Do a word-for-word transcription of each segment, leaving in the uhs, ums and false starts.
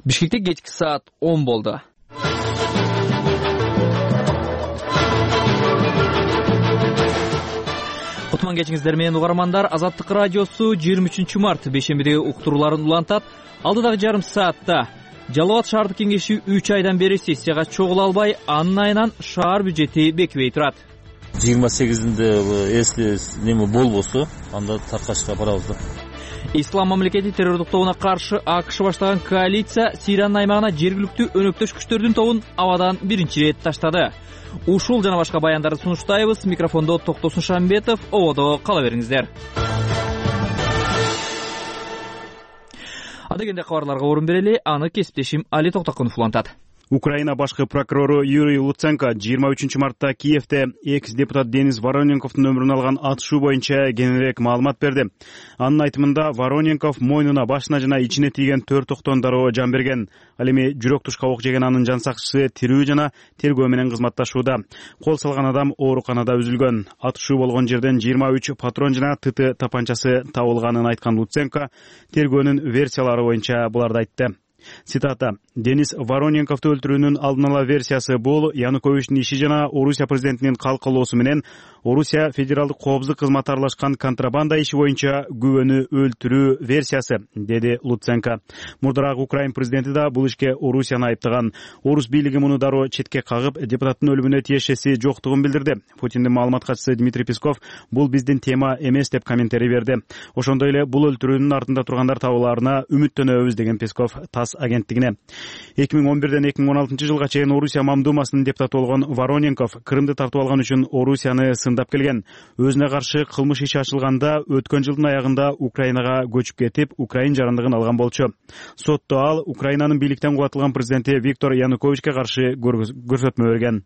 Бишкекте кечки саат он болду. Кутман кечиңиздер менен угармандар. Азаттык радиосу жыйырма үчүнчү март бейшембидеги уктурууларын улантат. Алдыдагы жарым саатта Жалал Абад шаардык кеңеши үч айдан бери сессияга чогула албай, анын айынан шаар бюджети бекибей турат. жыйырма сегизинде если неме болбосо, анда таркашка барабыз да. Ислам мамлекети террордук тобуна каршы АКШ баштаган коалиция Сириянын аймагына жергиликтүү өнөктөш күчтөрдүн тобун абадан биринчи ирет таштады. Ушул жана башка баяндарды сунуштайбыз. Микрофондо Токтосун Шамбетов, ободо кала бериңиздер. Адегенде кабарларга орун берели, аны кесиптешим Али Токтокунов улантат. Украина башкы прокурору Юрий Луценко жыйырма үчүнчү мартта Киевде экс-депутат Денис Вороненковдун өмүрүн алган атышуу боюнча кеңирээк маалымат берди. Анын айтымында Вороненков мойнуна, башына жана ичине тийген төрт октон дароо жан берген. Ал эми жүрөк тушка ок жеген анын жан сакчысы тирүү жана тергөө менен кызматташууда. Кол салган адам ооруканада үзүлгөн. Атышуу болгон жерден жыйырма үч патрон жана ТТ тапанчасы табылганын айткан Луценко тергөөнүн версиялары боюнча буларды айтты. Цитата: Денис Вороненковду өлтүрүүнүн алдын ала версиясы бул Януковичтин иши жана Орусия президентинин калкалоосу менен Орусия федералдык коопсуздук кызматы аралашкан контрабанда иши боюнча күбөнү өлтүрүү версиясы, деди Луценко. Мурдараак Украин президенти да бул ишке Орусияны айыптаган. Орус бийлиги муну дароо четке кагып, депутаттын өлүмүнө тиешеси жоктугун билдирди. Путиндин маалымат катчысы Дмитрий Песков бул биздин тема эмес деп комментарий берди. Ошондой эле бул өлтүрүүнүн артында тургандар табылаарына үмүттөнөбүз, деген Песков ТАСС агенттигине. эки миң он бирден эки миң он алтынчы жылга чейин Орусия Мамдумасынын депутаты болгон Вороненков Крымды тартып алган үчүн Орусияны сындап келген. Өзүнө каршы кылмыш иши ачылганда өткөн жылдын аягында Украинага көчүп кетип, Украин жарандыгын алган болчу. Сотто ал Украинанын бийликтен кубатылган президенти Виктор Януковичке каршы көрсөтмө берген.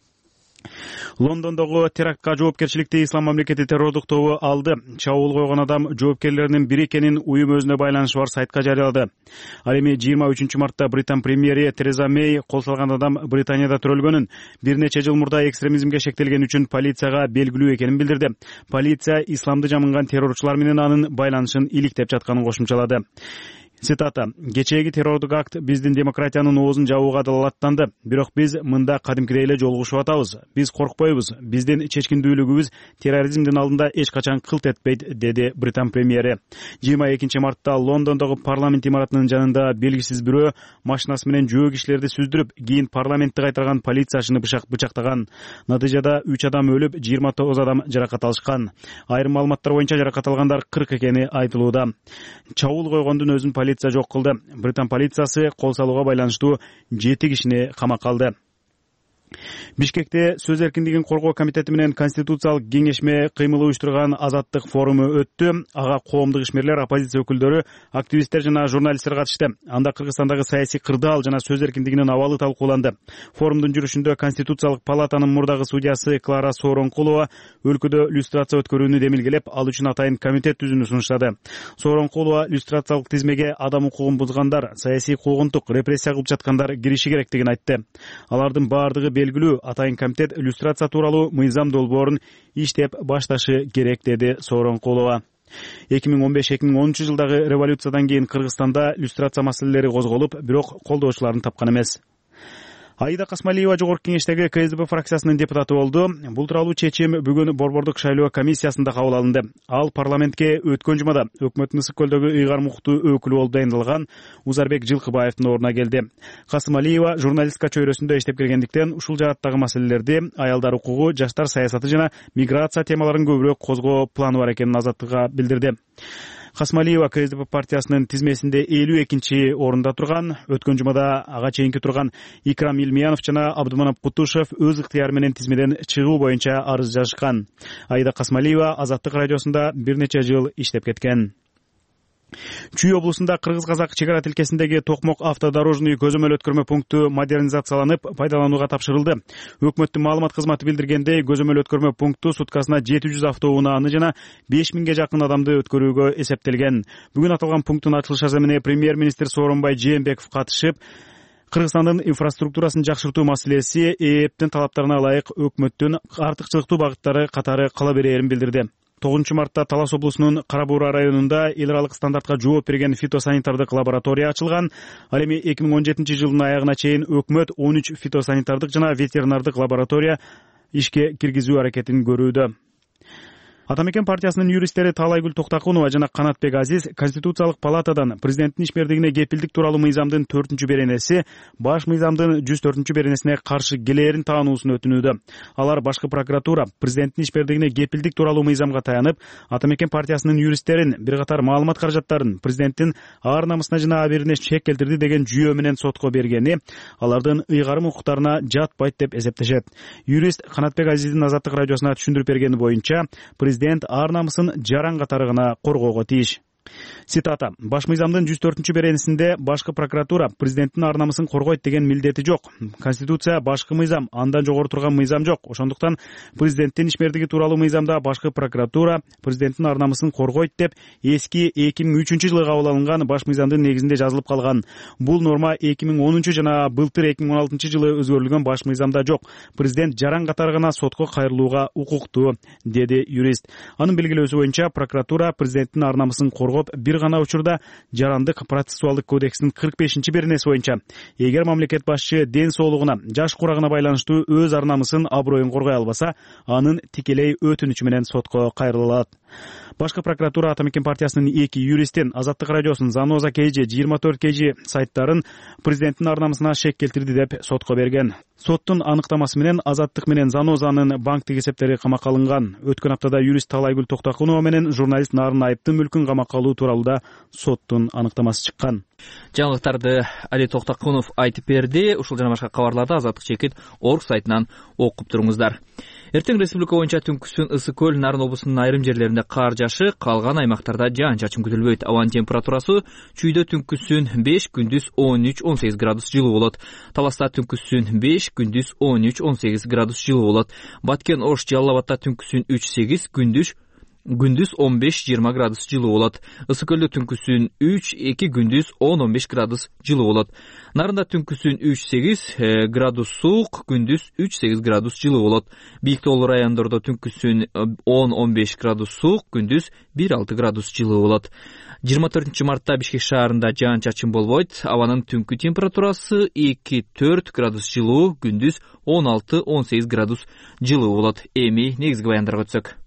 Лондондогу терактка жоопкерчиликти Ислам мамлекети террордук тобу алды. Чабуул койгон адам жоопкерлеринин бири экенин уюм өзүнө байланышы бар сайтка жарыялады. Ал эми жыйырма үчүнчү мартта Британ премьери Тереза Мэй кол салган адам Британияда төрөлгөнүн, бир нече жыл мурда экстремизмге шектелген үчүн полицияга белгилүү экенин билдирди. Полиция исламды жамынган террорчулар менен анын байланышын иликтеп жатканын кошумчалады. Цитата: Кечээги террордук акт биздин демократиянын оозун жабууга далалаттанды. Бирок биз мында кадимкидей эле жолугушуп атабыз. Биз коркпойбуз. Биздин чечкиндүүлүгүбүз терроризмдин алдында эч качан кылт этпейт, деди Британ премьери. жыйырма экинчи мартта Лондондогу парламент имаратынын жанында белгисиз бирөө машинасы менен жөө кишилерди сүздүрүп, кийин парламентти кайтарган полициячыны бычактаган. Натыйжада үч адам өлүп, жыйырма тогуз адам жаракат алышкан. Айрым маалыматтар боюнча жаракат алгандар кырк экени айтылууда. Чабуул койгондун өзүн полиция жок кылды. Британ полициясы кол салууга байланыштуу жети кишини камакка алды. Бишкекте сөз эркиндигин коргоо комитети менен конституциялык кеңешме кыймыл уюштурган азаттык форуму өттү. Ага коомдук ишмерлер, оппозиция өкүлдөрү, активисттер жана журналисттер катышты. Анда Кыргызстандагы саясий кырдаал жана сөз эркиндигинин абалы талкууланды. Форумдун жүрүшүндө Конституциялык палатанын мурдагы судьясы Клара Сооронкулова өлкөдө люстрация өткөрүүнү демилгелеп, ал үчүн атайын комитет түзүүнү сунуштады. Сооронкулова люстрациялык тизмеге адам укугун бузгандар, саясий куугунтук, репрессия кылып жаткандар кириши керектигин айтты. Алардын бардыгы белгилүү, атайын комитет люстрация тууралуу мыйзам долбоорун иштеп башташы керек, деди Сооронкулова. эки миң он беш эки миң онунчу жылдагы революциядан кийин Кыргызстанда люстрация маселелери козголуп, бирок колдоочуларын тапкан эмес. Аида Касмалиева жогорку кеңештеги КСДП фракциясынын депутаты болду. Бул тууралуу чечим бүгүн Борбордук шайлоо комиссиясында кабыл алынды. Ал парламентке өткөн жумада өкмөттүн Ысык көлдөгү ыйгарым укуктуу өкүлү болуп дайындалган Узарбек Жылкыбаевдин ордуна келди. Касмалиева журналистика чөйрөсүндө иштеп келгендиктен ушул жааттагы маселелерди, аялдар укугу, жаштар саясаты жана миграция темаларын көбүрөөк козгоо планы бар экенин Азаттыкка билдирди. Касмалиева КСДП партиясынын тизмесинде элүү экинчи орунда турган. Өткөн жумада ага чейинки турган Икрам Илмиянов жана Абдыманап Кутушев өз ыктыяры менен тизмеден чыгуу боюнча арыз жазышкан. Аида Касмалиева Азаттык радиосунда бир нече жыл иштеп кеткен. Чүй облусунда кыргыз-казак чегара тилкесиндеги Токмок автодорожный көзөмөл өткөрмө пункту модернизацияланып, пайдаланууга тапшырылды. Өкмөттүн маалымат кызматы билдиргендей, көзөмөл өткөрмө пункту суткасына жети жүз автоунааны жана беш миңге жакын адамды өткөрүүгө эсептелген. Бүгүн аталган пункттун ачылыш аземине премьер-министр Сооронбай Жээнбеков катышып, Кыргызстандын инфраструктурасын жакшыртуу маселеси ээптин талаптарына ылайык өкмөттүн артыкчылыктуу багыттары катары кала берээрин билдирди. тогузунчу мартта Талас облусунун Кара Буура районунда эл аралык стандартка жооп берген фитосанитардык лаборатория ачылган. Ал эми эки миң он жетинчи жылдын аягына чейин өкмөт он үч фитосанитардык жана ветеринардык лаборатория ишке киргизүү аракетин көрүүдө. Атамекен партиясынын юристтери Таалайгүл Токтакунова жана Канатбек Азиз Конституциялык палатадан президенттин ишмердигине кепилдик тууралуу мыйзамдын төртүнчү беренеси баш мыйзамдын жүз төртүнчү беренесине каршы келээрин таануусун өтүнүүдө. Алар башкы прокуратура президенттин ишмердигине кепилдик тууралуу мыйзамга таянып, Атамекен партиясынын юристтерин бир катар маалымат каражаттарын президенттин ар намысына жана аберине чек келтирди деген жүйөө менен сотко бергени алардын ыйгарым укуктарына жатпайт деп эсептешет. Юрист Канатбек Азиздин Азаттык радиосуна түшүндүрүп бергени боюнча, президент ар намысын жаран катары гана коргоого тийиш. Цитата: баш мыйзамдын жүз төртүнчү беренесинде башкы прокуратура президенттин ар намысын коргойт деген милдети жок. Конституция башкы мыйзам, андан жогору турган мыйзам жок. Ошондуктан президенттин ишмердиги тууралуу мыйзамда башкы прокуратура президенттин ар намысын коргойт деп эски эки миң үчүнчү жылы кабыл алынган баш мыйзамдын негизинде жазылып калган. Бул норма эки миң онунчу жана былтыр эки миң он алтынчы жылы өзгөрүлгөн баш мыйзамда жок. Президент жаран катары гана сотко кайрылууга укуктуу, деди юрист. Анын белгилөөсү боюнча прокуратура президенттин ар намысын коргоп бир гана учурда жарандык процессуалдык кодекстин кырк бешинчи беренеси боюнча эгер мамлекет башчы ден соолугуна, жаш курагына байланыштуу өз ар намысын, аброюн коргой албаса, анын тикелей өтүнүчү менен сотко кайрыла алат. Башкы прокуратура Атамекен партиясынын эки юристин Азаттык радиосунун Заноза kg жыйырма төрт kg сайттарын президенттин ар намысына шек келтирди деп сотко берген. Соттун аныктамасы менен Азаттык менен Занозанын банктик эсептери камакка алынган. Өткөн аптада юрист Таалайгүл Токтакунова менен журналист Нарын Айыптын мүлкүн камакка алуу тууралуу да соттун аныктамасы чыккан. Жаңылыктарды Али Токтакунов айтып берди. Ушул жана башка кабарларды Азаттык чекит орг сайтынан окуп туруңуздар. Эртең республика боюнча түнкүсүн Ысык көл, Нарын облусунун айрым жерлеринде кар жашы, калган аймактарда жаан-чачын күтүлбөйт. Абанын температурасы чүйдө түнкүсүн беш, күндүз он үч он сегиз градус жылуу болот. Таласта түнкүсүн беш, күндүз он үч он сегиз градус жылуу болот. Баткен, Ош, Жалал Абадта түнкүсүн үч сегиз, күндүз күндүз он беш жыйырма градус жылуу болот. Ысык көлдө түнкүсүн үч эки, күндүз он он беш градус жылуу болот. Нарында түнкүсүн үч сегиз градус суук, күндүз үч сегиз градус жылуу болот. Бийик тоолуу райондордо түнкүсүн он он беш градус суук, күндүз бир алты градус жылуу болот. жыйырма төртүнчү мартта Бишкек шаарында жаан-чачын болбойт. Абанын түнкү температурасы эки төрт градус жылуу, күндүз он алты он сегиз градус жылуу болот. Эми негизги баяндарга өтсөк.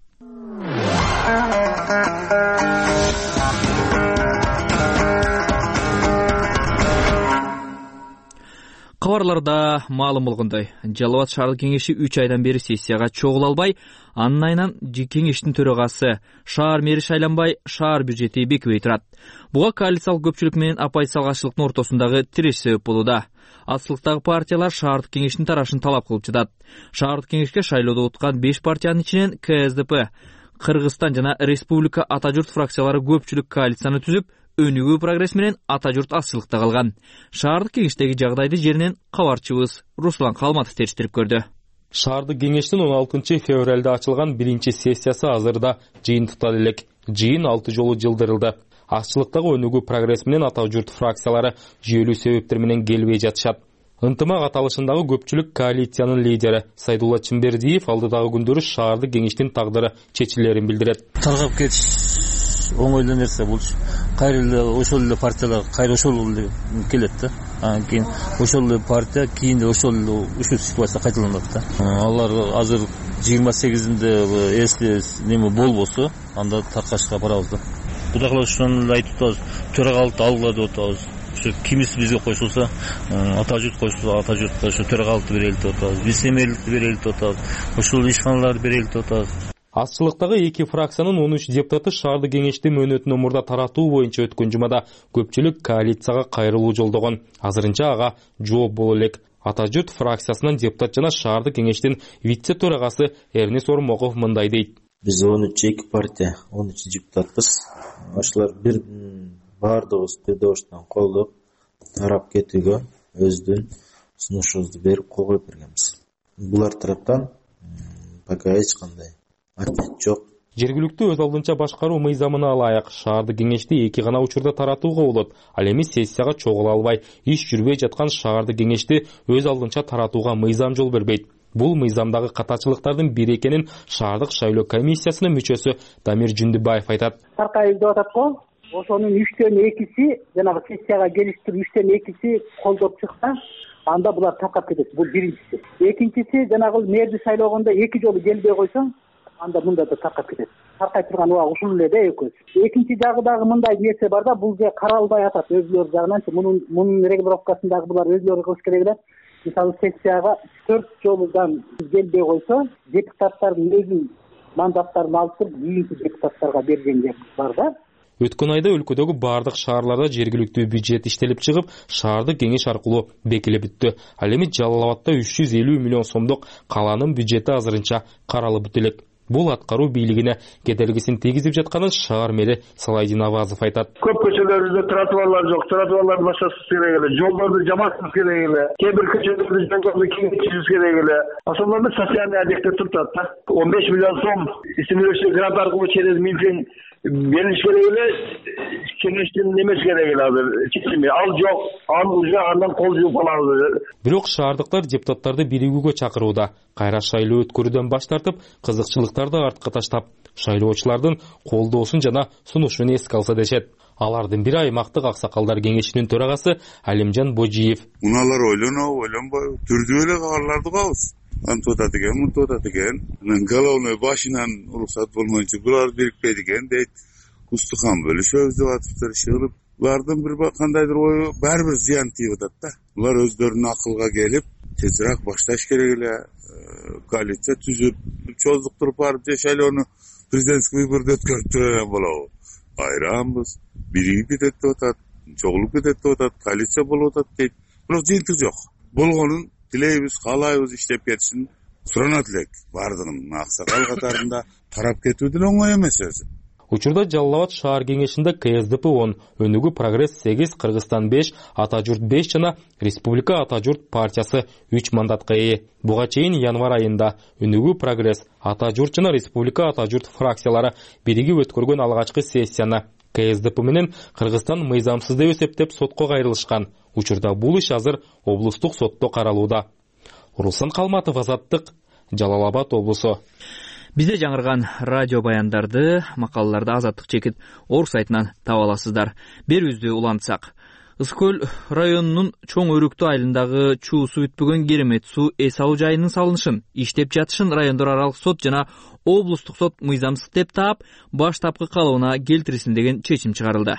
Кабарларда маалым болгондой, Жалал Абад шаардык кеңеши үч айдан бери сессияга чогула албай, анын айынан кеңештин төрагасы шаар мэри шайланбай, шаар бюджети бекибей турат. Буга коалициялык көпчүлүк менен апай салгачылыктын ортосундагы тиреш себеп болууда. Атсылыктагы партиялар шаардык кеңештин тарашын талап кылып жатат. Шаардык кеңешке шайлоодо уткан беш партиянын ичинен КСДП, Кыргызстан жана Республика Ата журт фракциялары көпчүлүк коалицияны түзүп, өнүгүү прогресс менен Ата журт азчылыкта калган. Шаардык кеңештеги жагдайды жеринен кабарчыбыз Руслан Калматов териштирип көрдү. Шаардык кеңештин он алтынчы февралда ачылган биринчи сессиясы азырда жыйынтыкта элек. Жыйын алты жолу жылдырылды. Азчылыктагы өнүгүү прогресс менен Ата журт фракциялары жүйөлүү себептер менен келбей жатышат. Ынтымак аталышындагы көпчүлүк коалициянын лидери Сайдулла Чымбердиев алдыдагы күндөрү шаардык кеңештин тагдыры чечилерин билдирет. Таргап кетиш оңойлуу нерсе болчу. Кайра эле ошол эле партиялар кайра ошол эле келет да. Анан кийин ошол эле партия кийин ошол эле ушул ситуация кайталанат да. Алар азыр жыйырма сегизинде если неме болбосо, анда таркашка барабыз да. Кудай кааласа ошону эле айтып атабыз. Төрагалыкты алгыла деп атабыз. Ошо кимиси бизге койсулса, Ата журт койсулса, Ата журтка ошо төрагалыкты берели деп атабыз. Биз эмеликти берели деп атабыз. Ошол ишканаларды берели деп атабыз. Азчылыктагы эки фракциянын он үч депутаты шаардык кеңешти мөөнөтүнө мурда таратуу боюнча өткөн жумада көпчүлүк коалицияга кайрылуу жолдогон. Азырынча ага жооп боло элек. Ата журт фракциясынан депутат жана шаардык кеңештин вице төрагасы Эрнес Ормоков мындай дейт. Биз он үч эки партия, он үч депутатпыз. Ошолор бир баардыгыбыз бирдоштон колдоп тарап кетүүгө өздүн сунушубузду берип койгой бергенбиз. Булар тараптан пока эч кандай ответ жок. Жергиликтүү өз алдынча башкаруу мыйзамына ылайык шаардык кеңешти эки гана учурда таратууга болот. Ал эми сессияга чогула албай, иш жүрбөй жаткан шаардык кеңешти өз алдынча таратууга мыйзам жол бербейт. Бул мыйзамдагы катачылыктардын бири экенин шаардык шайлоо комиссиясынын мүчөсү Дамир Жүндүбаев айтат. Таркай деп атат го. Ошонун үчтөн экиси жанагы сессияга келиштирип үчтөн экиси колдоп чыкса, анда булар таркап кетет. Бул биринчиси. Экинчиси жанагы мэрди шайлоогондо эки жолу келбей койсоң, анда мында да таркап кетет. Таркай турган убак ушул эле да экөөсү. Экинчи жагы дагы мындай нерсе бар да, бул же каралбай атат өзүлөрү жагынан. Мунун мунун регулировкасындагы булар өзүлөрү кылыш керек эле. Мисалы сессияга төрт жолудан келбей койсо, депутаттардын өзү мандаттарын алып туруп кийинки депутаттарга берген жер бар да. Өткөн айда өлкөдөгү бардык шаарларда жергиликтүү бюджет иштелип чыгып, шаардык кеңеш аркылуу бекилип бүттү. Ал эми Жалал Абадта үч жүз элүү миллион сомдук калаанын бюджети азырынча каралып бүт элек. Бул аткаруу бийлигине кедергисин тийгизип жатканын шаар мэри Салайдин Авазов айтат. Көп көчөлөрүбүздө тротуарлар жок, тротуарларды башкарышыбыз керек эле, жолдорду жамашыбыз керек эле, кээ бир көчөлөрдү жөнгөбү кеңейтишибиз керек эле. Ошондорду социальный объекттер турат да. он беш миллион сом стимулирующий грант аркылуу через Минфин берилиш керек эле, кеңештин немеси керек эле азыр чечими. Ал жок, ал уже андан кол жууп алабыз. Бирок шаардыктар депутаттарды биригүүгө чакырууда. Кайра шайлоо өткөрүүдөн баш тартып, кызыкчылыктарды артка таштап, шайлоочулардын колдоосун жана сунушун эске алса дешет. Алардын бири аймактык аксакалдар кеңешинин төрагасы Алимжан Божиев. Уналар ойлонобу, ойлонбойбу, түрдүү эле кабарларды угабыз. Антода деген, мунтода деген, головной башынан уруксат болмойнча булар бирикпейт экен дейт. Устухан бөлүшөбүз деп атыптыр, чыгылып. Булардын бир кандайдыр ою баары бир зыян тийип атат да. Булар өздөрүнүн акылга келип, тезирээк башташ керек эле, коалиция түзүп, чоздуктуруп барып же шайлоону президентский выборду өткөрүп турган болобу. Айранбыз, биригип кетет деп атат, чогулуп кетет деп атат, коалиция болуп атат дейт. Бирок жыйынтык жок. Болгонун тилейбиз, каалайбыз иштеп кетишин суранат элек. Бардыгын аксакал катарында тарап кетүүдөн оңой эмес өзү. Учурда Жалал Абад шаар кеңешинде ка эс дэ пэ он, Өнүгүү Прогресс сегиз, Кыргызстан беш, Ата журт беш жана Республика Ата журт партиясы үч мандатка ээ. Буга чейин январь айында Өнүгүү Прогресс, Ата журт жана Республика Ата журт фракциялары биригип өткөргөн алгачкы сессияны ка эс дэ пэ менен Кыргызстан мыйзамсыз деп эсептеп сотко кайрылышкан. Учурда бул иш азыр облустук сотто каралууда. Руслан Калматов, Азаттык, Жалал Абад облусу. Бизде жаңырган радио баяндарды, макалаларды Азаттык чекит орг сайтынан таба аласыздар. Берүүбүздү улантсак. Ысык көл районунун чоң өрүктүү айылындагы чуусу бүтпөгөн керемет суу эс алуу жайынын салынышын, иштеп жатышын райондор аралык сот жана облустук сот мыйзамсыз деп таап, баштапкы калыбына келтирилсин деген чечим чыгарылды.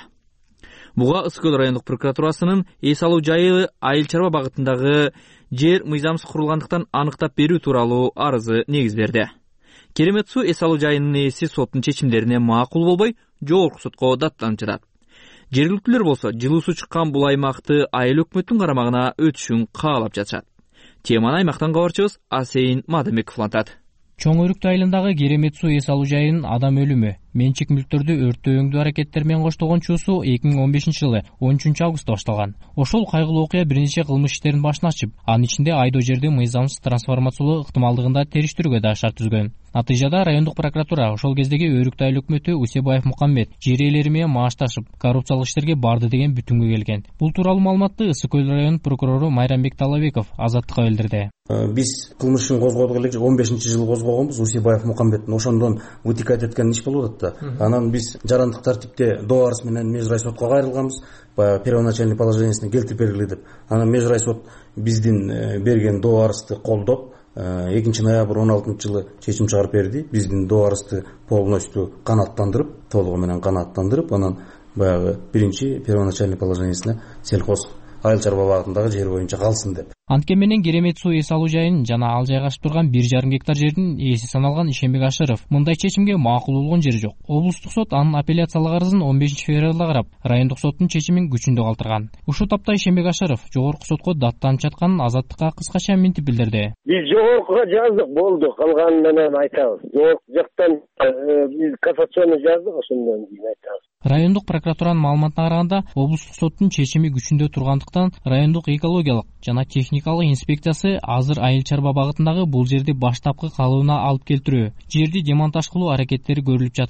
Буга Ысык көл райондук прокуратурасынын эс алуу жайы айыл чарба багытындагы жер мыйзамсыз курулгандыктан аныктап берүү тууралуу арызы негиз берди. Керемет суу эс алуу жайынын ээси соттун чечимдерине макул болбой, жогорку сотко даттанып жатат. Жергиликтүүлөр болсо жылуу суу чыккан бул аймакты айыл өкмөттүн карамагына өтүшүн каалап жатышат. Теманы аймактан кабарчыбыз Асейин Мадамбеков улантат. Чоң өрүктүү айылындагы керемет суу эс алуу жайынын адам өлүмү, менчик мүлктөрдү өрттөөңдүү аракеттер менен коштолгон чуусу эки миң он бешинчи жылы он үчүнчү августта башталган. Ошол кайгылуу окуя бир нече кылмыш иштерин башына ачып, анын ичинде айдоо жерди мыйзамсыз трансформациялоо ыктымалдыгын да териштирүүгө да шарт түзгөн. Натыйжада райондук прокуратура ошол кездеги Өрүктүү айыл өкмөтү Усебаев Мукаммед жер ээлери менен маашташып, коррупциялык иштерге барды деген бүтүнгө келген. Бул тууралуу маалыматты Ысык көл районунун прокурору Майрамбек Талабеков Азаттыкка билдирди. Биз кылмышын козгодук эле он бешинчи жылы козгогонбуз Усебаев Мукаммеддин ошондон вытекать эткен иш болуп атат да. Анан биз жарандык тартипте доо арыз менен межрай сотко кайрылганбыз, первоначальный положениесине келтирип бергиле деп. Анан межрай сот биздин берген доо арызды колдоп, экинчи ноябрь он алтынчы жылы чечим чыгарып берди. Биздин доо арызды полностью канааттандырып, толугу менен канааттандырып, анан баягы биринчи первоначальный положениесине сельхоз айыл чарба багытындагы жер боюнча калсын деп. Антке менен керемет суу эс алуу жайын жана ал жайгашып турган бир жарым гектар жердин ээси саналган Ишенбек Ашыров мындай чечимге макул болгон жери жок. Облустук сот анын апелляциялык арызын он бешинчи февралда карап, райондук соттун чечимин күчүндө калтырган. Ушул тапта Ишенбек Ашыров жогорку сотко даттанып жатканын Азаттыкка кыскача минтип билдирди. Биз жогоркуга жаздык, болду, калганын менен айтабыз. Жогорку жактан биз кассационный жаздык, ошондон кийин айтабыз. Райондук прокуратуранын маалыматына караганда, облустук соттун чечими күчүндө тургандыктан райондук экологиялык жана техникалык инспекциясы азыр айыл чарба багытындагы бул жерди баштапкы калыбына алып келтирүү, жерди демонтаж кылуу аракеттери көрүлүп жатыптыр.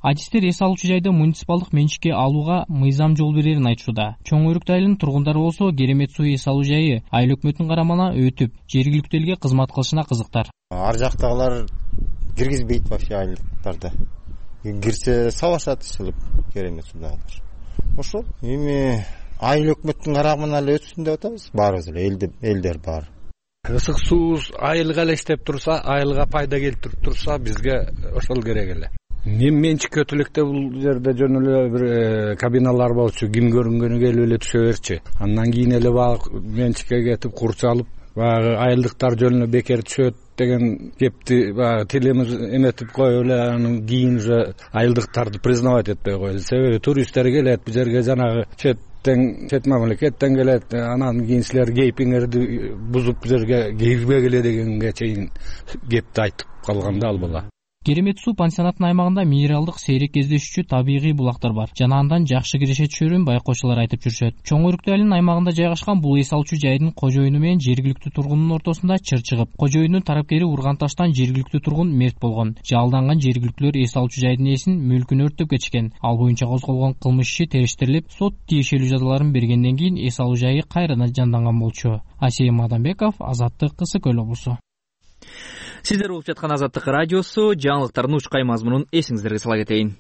адистер эс алуучу жайды муниципалдык менчикке алууга мыйзам жол берерин айтышууда. Чоң Өрүктү айылынын тургундары болсо Керемет суу эс алуу жайы айыл өкмөтүнүн карамагына өтүп, жергиликтүү элге кызмат кылышына кызыктар. Ар жактагылар киргизбейт вообще айылдыктарды. Кирсе сабашат ишилип Керемет суудагылар. Ошол эми айыл өкмөттүн карамагына эле өтсүн деп атабыз. Баарыбыз эле элдер бар. Ысык суу айылга эле иштеп турса, айылга пайда келтирип турса, бизге ошол керек эле. Мен менчикке өтүлүктө бул жерде жөн эле бир кабиналар болчу, ким көрүнгөнү келип эле түшө берчи. Андан кийин эле багы менчикке кетип курчалып, багы айылдыктар жөн эле бекер түшөт деген кепти багы тилимиз эметип коюп эле, анан кийин уже айылдыктарды признавать этпей койду. Себеби туристтер келет бу жерге, жанагы четтен, чет мамлекеттен келет, анан кийин силер кейпиңерди бузуп бу жерге кирбегиле дегенге чейин кепти айтып калганда ал бала. Керемет суу пансионатынын аймагында минералдык сейрек кездешүүчү табигый булактар бар. Жана андан жакшы киреше түшөрүн байкоочулар айтып жүрүшөт. Чоң Өрүктү айылынын аймагында жайгашкан бул эс алуучу жайдын кожоюну менен жергиликтүү тургундун ортосунда чыр чыгып, кожоюндун тарапкери урган таштан жергиликтүү тургун мерт болгон. Жалданган жергиликтүүлөр эс алуучу жайдын ээсин мүлкүн өрттөп кетишкен. Ал боюнча козголгон кылмыш иши териштирилип, сот тиешелүү жазаларын бергенден кийин эс алуу жайы кайрадан жанданган болчу. Асейим Адамбеков, Азаттык, Кысык Көл облусу. Сиздер угуп жаткан Азаттык радиосу, жаңылыктардын учкай мазмунун эсиңиздерге сала кетейин.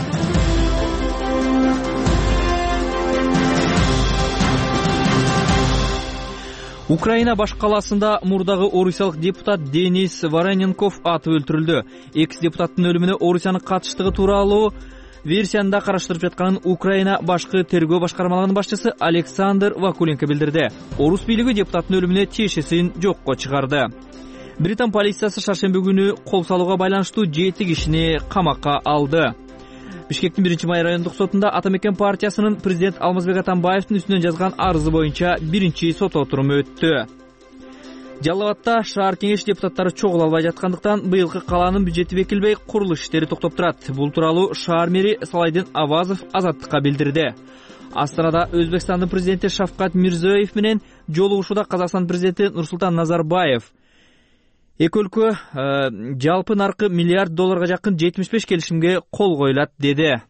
Украина баш калаасында мурдагы орусиялык депутат Денис Вороненков атып өлтүрүлдү. Экс депутаттын өлүмүнө Орусиянын катыштыгы тууралуу версияны караштырып жатканын Украина башкы тергөө башкармалыгынын башчысы Александр Вакуленко билдирди. Орус бийлиги депутаттын өлүмүнө тиешесин жокко чыгарды. Британ полициясы шаршемби күнү кол салууга байланыштуу жети кишини камакка алды. Бишкектин биринчи май райондук сотунда Атамекен партиясынын президент Алмазбек Атамбаевдин үстүнөн жазган арызы боюнча биринчи сот отуруму өттү. Жалал Абадта шаар кеңеш депутаттары чогула албай жаткандыктан быйылкы калаанын бюджети бекилбей, курулуш иштери токтоп турат. Бул тууралуу шаар мэри Салайдин Авазов Азаттыкка билдирди. Астанада Өзбекстандын президенти Шавкат Мирзиёев менен жолугушууда Казакстан президенти Нурсултан Назарбаев эки өлкө жалпы наркы миллиард долларга жакын жетимиш беш келишимге кол коюлат деди.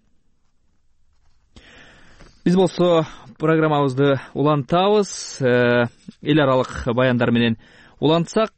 Биз болсо программабызды улантабыз, эл аралык баяндар менен улантсак.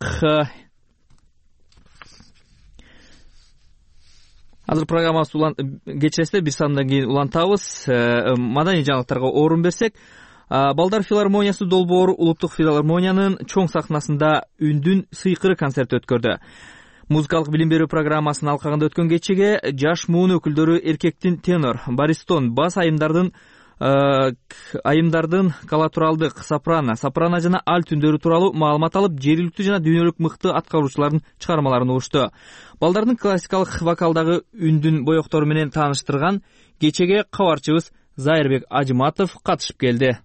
Азыр программабызды кечиресиздер, бир сандан кийин улантабыз. Маданий жаңылыктарга орун берсек, Балдар филармониясы долбоору улуттук филармониянын чоң сахнасында үндүн сыйкыры концерти өткөрдү. Музыкалык билим берүү программасынын алкагында өткөн кечеге жаш муун өкүлдөрү эркектин тенор, баритон, бас айымдардын айымдардын коллатералдык, сопрано, сопрано жана альт үндөрү тууралуу маалымат алып, жергиликтүү жана дүйнөлүк мыкты аткаруучулардын чыгармаларын угушту. Балдардын классикалык вокалдагы үндүн боектору менен тааныштырган кечеге кабарчыбыз Зайырбек Ажыматов катышып келди.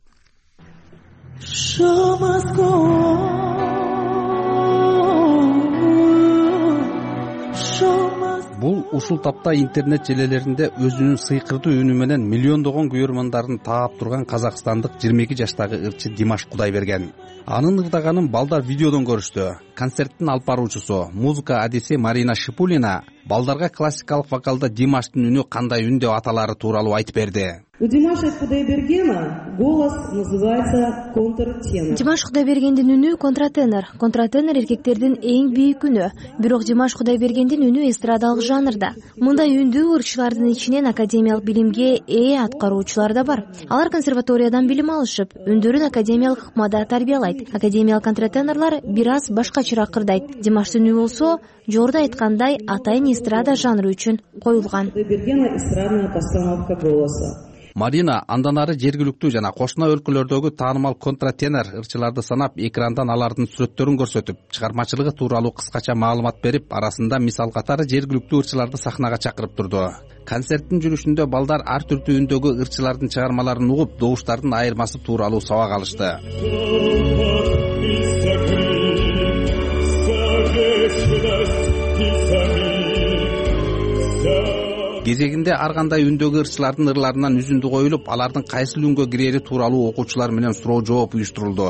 Бул ушул тапта интернет желелеринде өзүнүн сыйкырдуу үнү менен миллиондогон көрөрмандарын таап турган казакстандык жыйырма эки жаштагы ырчы Димаш Кудайберген. Анын ырдаганын балдар видеодон көрүштү. Концерттин алып баруучусу, музыка адиси Марина Шипулина балдарга классикалык вокалда Димаштын үнү кандай үн деп аталары тууралуу айтып берди. У Димаша Кудайбергена голос называется контртенор. Димаш Кудайбергендин үнү контратенор. Контратенор эркектердин эң бийик үнү. Бирок Димаш Кудайбергендин үнү эстрадалык жанрда. Мындай үндүү ырчылардын ичинен академиялык билимге ээ аткаруучулар да бар. Алар консерваториядан билим алышып, үндөрүн академиялык ыкмада тарбиялайт. Академиялык контратенорлор бир аз башкачараак ырдайт. Димаштын үнү болсо, жогоруда айткандай, атайын эстрада жанры үчүн коюлган. Кудайбергена эстрадная постановка голоса. Марина андан ары жергиликтүү жана кошуна өлкөлөрдөгү таанымал контратенор ырчыларды санап, экрандан алардын сүрөттөрүн көрсөтүп, чыгармачылыгы тууралуу кыскача маалымат берип, арасында мисал катары жергиликтүү ырчыларды сахнага чакырып турду. Концерттин жүрүшүндө балдар ар түрдүү үндөгү ырчылардын чыгармаларын угуп, добуштардын айырмасы тууралуу сабак алышты. Кезегинде ар кандай үндөгү ырчылардын ырларынан үзүндү коюлуп, алардын кайсыл үнгө кирери тууралуу окуучулар менен суроо жооп уюштурулду.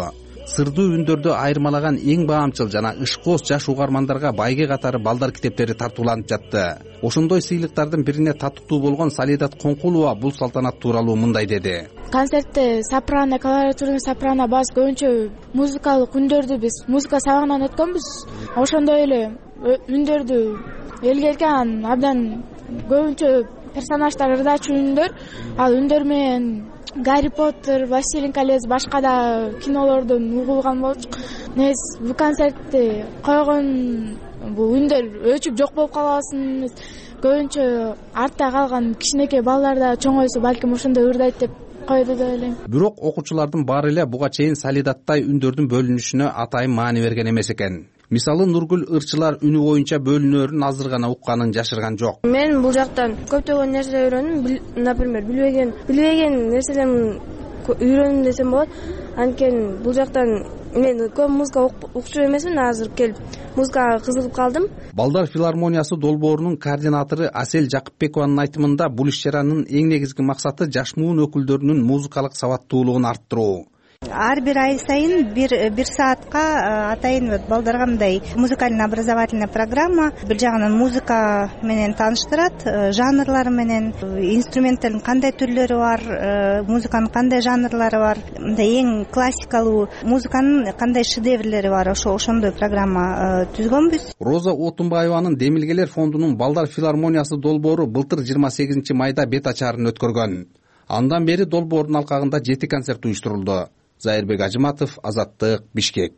сырдуу үндөрдү айырмалаган эң баамчыл жана ышкоос жаш угармандарга байге катары балдар китептери тартууланып жатты. Ошондой сыйлыктардын бирине татыктуу болгон Салидат Коңкулова бул салтанат тууралуу мындай деди. Концертте сопрано, колоратурный сопрано, бас көбүнчө музыкалык үндөрдү биз музыка сабагынан өткөнбүз. Ошондой эле үндөрдү элге келген абдан көбүнчө персонаждар ырдачу үндөр, ал үндөр менен Гарри Поттер, Властелин колец, башка да кинолордон угулган болчук. Негизи бул концертти койгон бул үндөр өчүп жок болуп калбасын. Көбүнчө артта калган кичинекей балдар да чоңойсо балким ошондой ырдайт деп койду деп ойлойм. Бирок окуучулардын баары эле буга чейин Салидаттай үндөрдүн бөлүнүшүнө атайын маани берген эмес экен. Мисалы Нургүл ырчылар үнү боюнча бөлүнөрүн азыр гана укканын жашырган жок. Мен бул жактан көптөгөн нерсе үйрөндүм. Например, билбеген билбеген нерселерин үйрөндүм десем болот. Анткени бул жактан мен көп музыка укчу эмесмин, азыр келип музыкага кызыгып калдым. Балдар филармониясы долбоорунун координатору Асель Жакыпбекованын айтымында бул иш-чаранын эң негизги максаты жаш муун өкүлдөрүнүн музыкалык сабаттуулугун арттыруу. Ар бир ай сайын бир бир саатка атайын балдарга мындай музыкальный образовательный программа, бир жагынан музыка менен тааныштырат, жанрлары менен, инструменттердин кандай түрлөрү бар, музыканын кандай жанрлары бар, мындай эң классикалуу музыканын кандай шедеврлери бар, ошо ошондой программа түзгөнбүз. Роза Отунбаеванын Демилгелер фондунун Балдар филармониясы долбоору былтыр жыйырма сегизинчи майда бет ачарын өткөргөн. Андан бери долбоордун алкагында жети концерт уюштурулду. Зайырбек Ажыматов, Азаттык, Бишкек.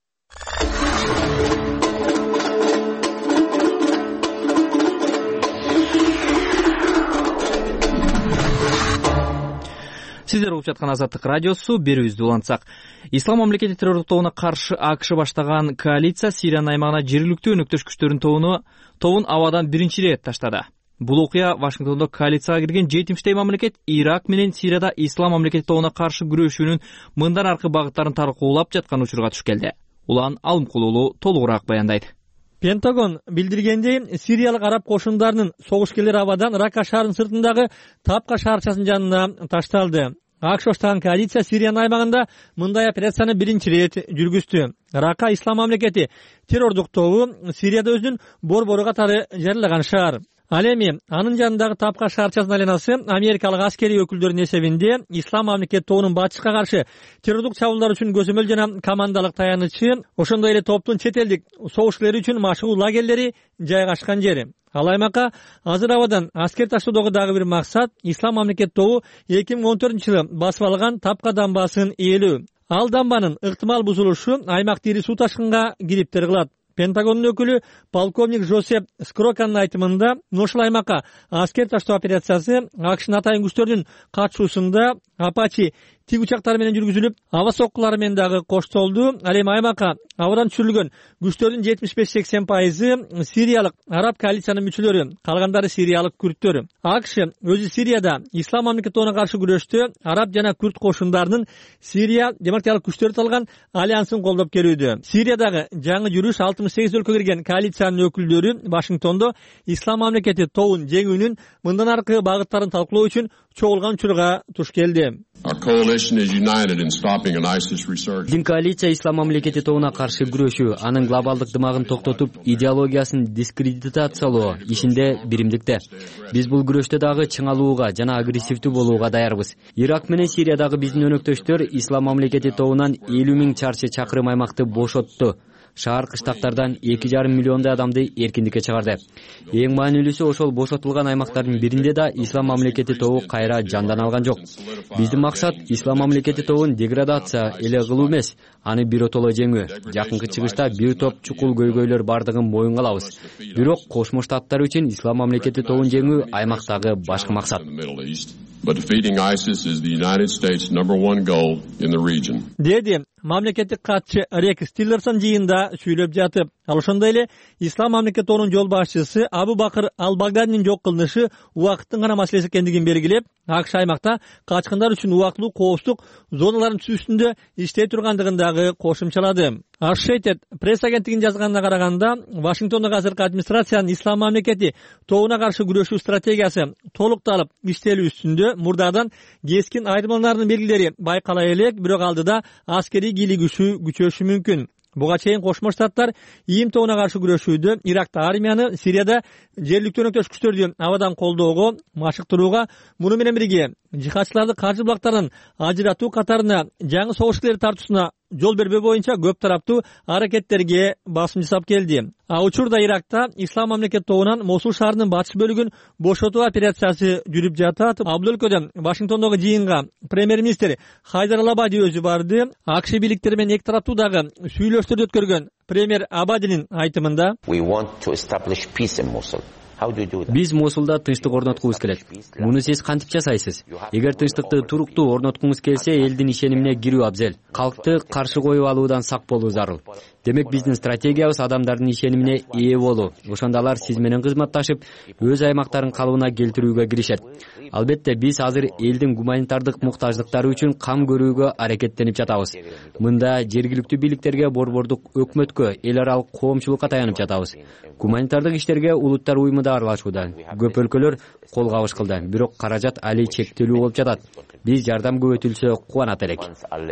Сиздер угуп жаткан Азаттык радиосу. Берүүбүздү улантсак, Ислам мамлекети террордуктоогуна каршы АКШ баштаган коалиция Сириянын аймагына жергиликтүү өнөктөш күчтөрдүн тобуну тобун абадан биринчи ирет таштады. Бул окуя Вашингтондо коалицияга кирген жетимиштей мамлекет Ирак менен Сирияда Ислам мамлекети тобуна каршы күрөшүүнүн мындан аркы багыттарын таркуулап жаткан учурга туш келди. Улан Алымкулуулу толугураак баяндайт. Пентагон билдиргендей, Сириялык араб кошундарынын согушкерлери абадан Рака шаарынын сыртындагы Тапка шаарчасынын жанына ташталды. АКШ баштаган коалиция Сириянын аймагында мындай операцияны биринчи ирет жүргүздү. Рака Ислам мамлекети террордук тобу Сирияда өзүнүн борбору катары жарыялаган шаар. Ал эми анын жанындагы Тапка шаарчасынын айланасы америкалык аскери өкүлдөрүнүн эсебинде Ислам мамлекети тобунун батышка каршы террордук чабуулдар үчүн көзөмөл жана командалык таянычы, ошондой эле топтун чет элдик согушчулары үчүн машыгуу лагерлери жайгашкан жери. Ал аймакка азыр абадан аскер таштоодогу дагы бир максат Ислам мамлекети тобу эки миң он төртүнчү жылы басып алган Тапка дамбасын ээлөө. Ал дамбанын ыктымал бузулушу аймакты ири суу ташкынга кириптер кылат. Пентагондун өкүлү полковник Жосеп Скроканын айтымында, ушул аймакка аскер таштоо операциясы АКШнын атайын күчтөрүнүн катышуусунда Апачи тиг учактары менен жүргүзүлүп, аба соккулары менен дагы коштолду. Ал эми аймакка абадан түшүрүлгөн күчтөрдүн жетимиш беш сексен пайызы сириялык араб коалициянын мүчөлөрү, калгандары сириялык күрттөр. АКШ өзү Сирияда Ислам мамлекети тобуна каршы күрөштө араб жана күрт кошундарынын Сирия демократиялык күчтөрү талган альянсын колдоп келүүдө. Сириядагы жаңы жүрүш алтымыш сегиз өлкөгө кирген коалициянын өкүлдөрү Вашингтондо Ислам мамлекети тобун жеңүүнүн мындан аркы багыттарын талкуулоо үчүн чогулган учурга туш келди. Биздин коалиция Ислам мамлекети тобуна каршы күрөшүү, анын глобалдык дымагын токтотуп, идеологиясын дискредитациялоо ишинде биримдикте. Биз бул күрөштө дагы чыңалууга жана агрессивдүү болууга даярбыз. Ирак менен Сириядагы биздин өнөктөштөр Ислам мамлекети тобунан элүү миң чарчы чакырым аймакты бошотту. Шаар кыштактардан эки жарым миллиондой адамды эркиндикке чыгарды. Эң маанилүүсү, ошол бошотулган аймактардын биринде да Ислам мамлекети тобу кайра жандан алган жок. Биздин максат Ислам мамлекети тобун деградация эле кылуу эмес, аны биротоло жеңүү. Жакынкы чыгышта бир топ чукул көйгөйлөр бардыгын моюнга алабыз. Бирок Кошмо Штаттар үчүн Ислам мамлекети тобун жеңүү аймактагы башкы максат. But defeating ISIS is the United States' number one goal in the region. Деди мамлекеттик катчы Рекс Тиллерсон жыйында сүйлөп жатып, ал ошондой эле Ислам мамлекети тобунун жол башчысы Абу Бакыр Ал-Багдадинин жок кылынышы убакыттын гана маселеси экендигин белгилеп, АКШ аймакта качкындар үчүн убактылуу коопсуздук зоналарын түзүү үстүндө иштей тургандыгын дагы кошумчалады. Associated пресс агенттигинин жазганына караганда, Вашингтондогу азыркы администрациянын ислам мамлекети тобуна каршы күрөшүү стратегиясы толукталып иштелүү үстүндө мурдагыдан кескин айырмаланардын белгилери байкала элек, бирок алдыда аскерий кийлигишүү күчөшү мүмкүн. Буга чейин Кошмо Штаттар ИИМ тобуна каршы күрөшүүдө Иракта армияны, Сирияда жергиликтүү өнөктөш күчтөрдү абадан колдоого, машыктырууга, муну менен бирге жихадчыларды каржы булактарынан ажыратуу катарына жаңы согуш иштери тартуусуна жол бербөө боюнча көп тараптуу аракеттерге басым жасап келди. А учурда Иракта Ислам мамлекет тобунан Мосул шаарынын батыш бөлүгүн бошотуу операциясы жүрүп жатат. А бул өлкөдөн Вашингтондогу жыйынга премьер-министр Хайдар Ал-Абади өзү барды. АКШ бийликтери менен эки тараптуу дагы сүйлөштөрдү өткөргөн премьер Абадинин айтымында биз Мосулда тынчтык орноткубуз келет. Муну сиз кантип жасайсыз? Эгер тынчтыкты туруктуу орноткуңуз келсе, элдин ишенимине кирүү абзел. Калкты каршы коюп алуудан сак болуу зарыл. Демек биздин стратегиябыз адамдардын ишенимине ээ болуу. Ошондо алар сиз менен кызматташып, өз аймактарын калыбына келтирүүгө киришет. Албетте биз азыр элдин гуманитардык муктаждыктары үчүн кам көрүүгө аракеттенип жатабыз. Мында жергиликтүү бийликтерге, борбордук өкмөткө, эл аралык коомчулукка таянып жатабыз. Гуманитардык иштерге улуттар уюму да аралашууда. Көп өлкөлөр кол кабыш кылды, бирок каражат али чектелүү болуп жатат. Биз жардам көбөйтүлсө кубанат элек.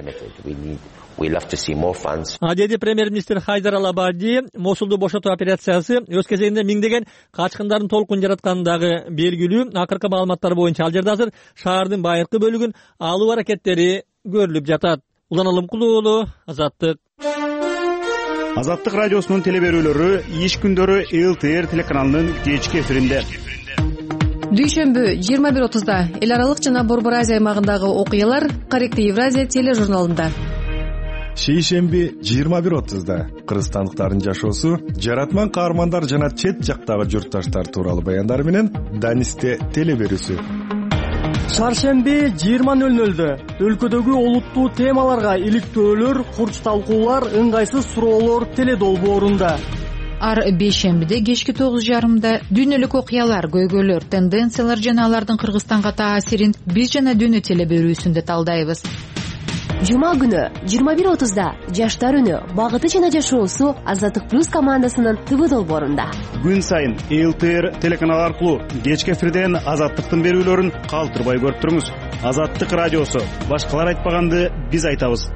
А деди премьер-министр Хайдар Ал-Абади, Мосулду бошотуу операциясы өз кезегинде миңдеген качкындардын толкун жаратканы дагы белгилүү. Акыркы маалыматтар боюнча ал жерде азыр шаардын байыркы бөлүгүн алуу аракеттери көрүлүп жатат. Улан Алымкулуу уулу, Азаттык. Азаттык радиосунун телеберүүлөрү иш күндөрү эл тэ эр телеканалынын кечки эфиринде. Дүйшөмбү жыйырма бир отузда эл аралык жана Борбор Азия аймагындагы окуялар Корректив Евразия тележурналында. Шейшемби жыйырма бир отузда кыргызстандыктардын жашоосу, жаратман каармандар жана чет жактагы журтташтар тууралуу баяндар менен Данисте телеберүүсү. Шаршемби жыйырма нөл нөлдө өлкөдөгү олуттуу темаларга иликтөөлөр, курч талкуулар, ыңгайсыз суроолор теледолбоорунда. Ар бейшембиде кечки тогуз жарымда дүйнөлүк окуялар, көйгөйлөр, тенденциялар жана алардын Кыргызстанга таасирин биз жана дүйнө телеберүүсүндө талдайбыз. Жума күнү жыйырма бир отузда жаштар үнү, багыты жана жашоосу Азаттык плюс командасынын ТВ долбоорунда. Күн сайын эл тэ эр телеканалы аркылуу кечки эфирден Азаттыктын берүүлөрүн калтырбай көрүп туруңуз. Азаттык радиосу, башкалар айтпаганды биз айтабыз.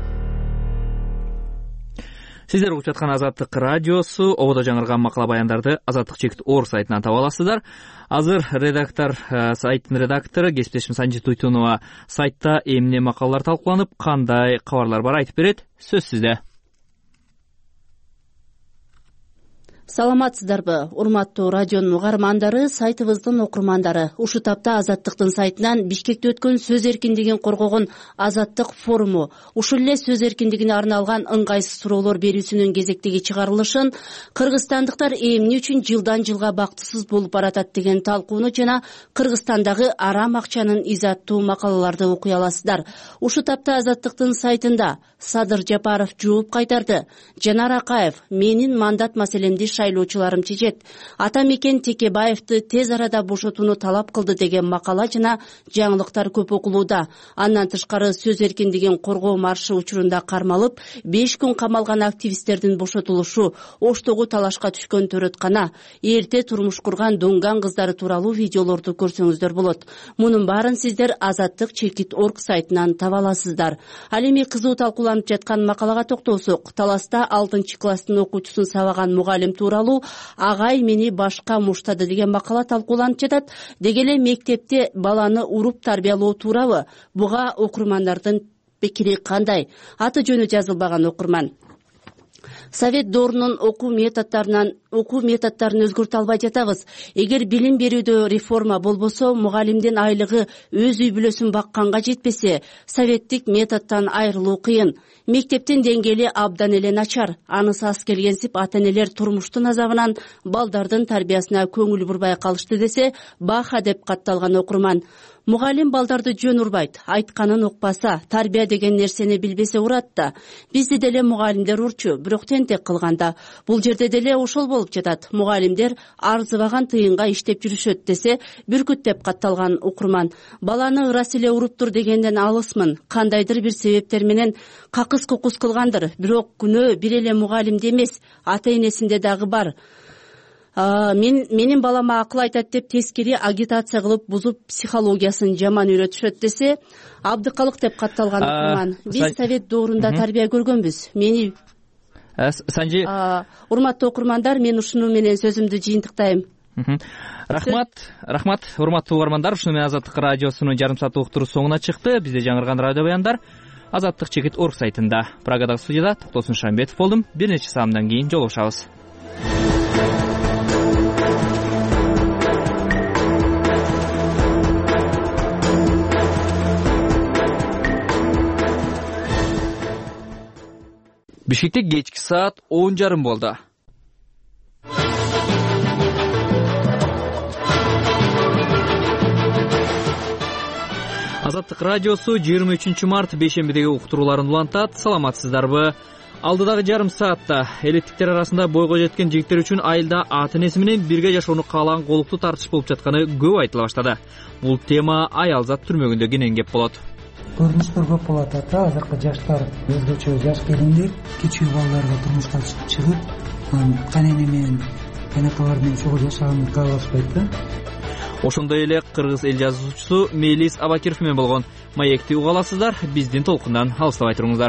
Сиздер угуп жаткан Азаттык радиосу, ободо жаңырган макала баяндарды Азаттык чекит ор сайтынан таба аласыздар. Азыр редактор сайттын редактору кесиптешим Санжи Туйтунова сайтта эмне макалалар талкууланып, кандай кабарлар бар айтып берет. Сөз сизде. Саламатсыздарбы, урматтуу радионун угармандары, сайтыбыздын окурмандары. Ушул тапта Азаттыктын сайтынан Бишкекте өткөн сөз эркиндигин коргогон Азаттык форуму, ушул эле сөз эркиндигине арналган ыңгайсыз суроолор берүүсүнүн кезектеги чыгарылышын, кыргызстандыктар эмне үчүн жылдан жылга бактысыз болуп баратат деген талкууну жана Кыргызстандагы арам акчанын изаттуу макалаларды окуй аласыздар. Ушул тапта Азаттыктын сайтында Садыр Жапаров жооп кайтарды. Жанар Акаев: менин мандат маселемди шайлоочуларым чечет. Ата Мекен Текебаевди тез арада бошотууну талап кылды деген макала жана жаңылыктар көп окулууда. Андан тышкары сөз эркиндигин коргоо маршы учурунда кармалып, беш күн камалган активисттердин бошотулушу, Оштогу талашка түшкөн төрөткана, эрте турмуш курган дунган кыздары тууралуу видеолорду көрсөңүздөр болот. Мунун баарын сиздер Азаттык чекит орг сайтынан таба аласыздар. Ал эми кызуу талкууланып жаткан макалага токтолсок, Таласта алтынчы класстын окуучусун сабаган мугалим тууралуу агай мени башка муштады деген макала талкууланып жатат. Деги эле мектепте баланы уруп тарбиялоо туурабы? Буга окурмандардын пикири кандай? Аты жөнү жазылбаган окурман. Совет доорунун окуу методдорунан окуу методдорун өзгөртө албай жатабыз. Эгер билим берүүдө реформа болбосо, мугалимдин айлыгы өз үй бүлөсүн бакканга жетпесе, советтик методдон айрылуу кыйын. Мектептин деңгээли абдан эле начар. Анысы аз келгенсип, ата-энелер турмуштун азабынан балдардын тарбиясына көңүл бурбай калышты десе, баха деп катталган окурман. мугалим балдарды жөн урбайт, айтканын укпаса, тарбия деген нерсени билбесе урат да. Бизди деле мугалимдер урчу, бирок тентек кылганда. Бул жерде деле ошол болуп жатат. Мугалимдер арзыбаган тыйынга иштеп жүрүшөт десе, бүркүт деп катталган укурман. Баланы ырас эле уруптур дегенден алысмын. Кандайдыр бир себептер менен какыс кукус кылгандыр. Бирок күнөө бир эле мугалимде эмес, ата-энесинде дагы бар. Мен менин балама акыл айтат деп тескери агитация кылып, бузуп психологиясын жаман үйрөтүшөт десе, абдыкалык деп катталган укурман. Биз совет доорунда тарбия көргөнбүз. Мени Санжи, урматтуу окурмандар, мен ушуну менен сөзүмдү жыйынтыктайм. Рахмат, рахмат, урматтуу угармандар. Ушуну менен Азаттык радиосунун жарым сааттык уктуруу соңуна чыкты. Бизде жаңырган радио баяндар Азаттык чекит орг сайтында. Прагадагы студияда Токтосун Шамбетов болдум. Бир нече саамдан кийин жолугушабыз. Бишкекте кечки саат он жарым болду. Азаттык радиосу жыйырма үчүнчү март бейшембидеги уктурууларын улантат. Саламатсыздарбы? Алдыдагы жарым саатта элеттиктер арасында бойго жеткен жигиттер үчүн айылда ата-энеси менен бирге жашоону каалаган колуктуу тартыш болуп жатканы көп айтыла баштады. Бул тема Аялзат түрмөгүндө кенен кеп болот. Көрүнүштөр көп болот ата. Азыркы жаштар өзгөчө жаш келиндер кичүү балдарга турмушка чыгып, канене менен канакалар менен чогуу жашаганын каалашпайт да. Ошондой эле кыргыз эл жазуучусу Мелис Абакиров менен болгон маекти уга аласыздар. Биздин толкундан алыстабай туруңуздар.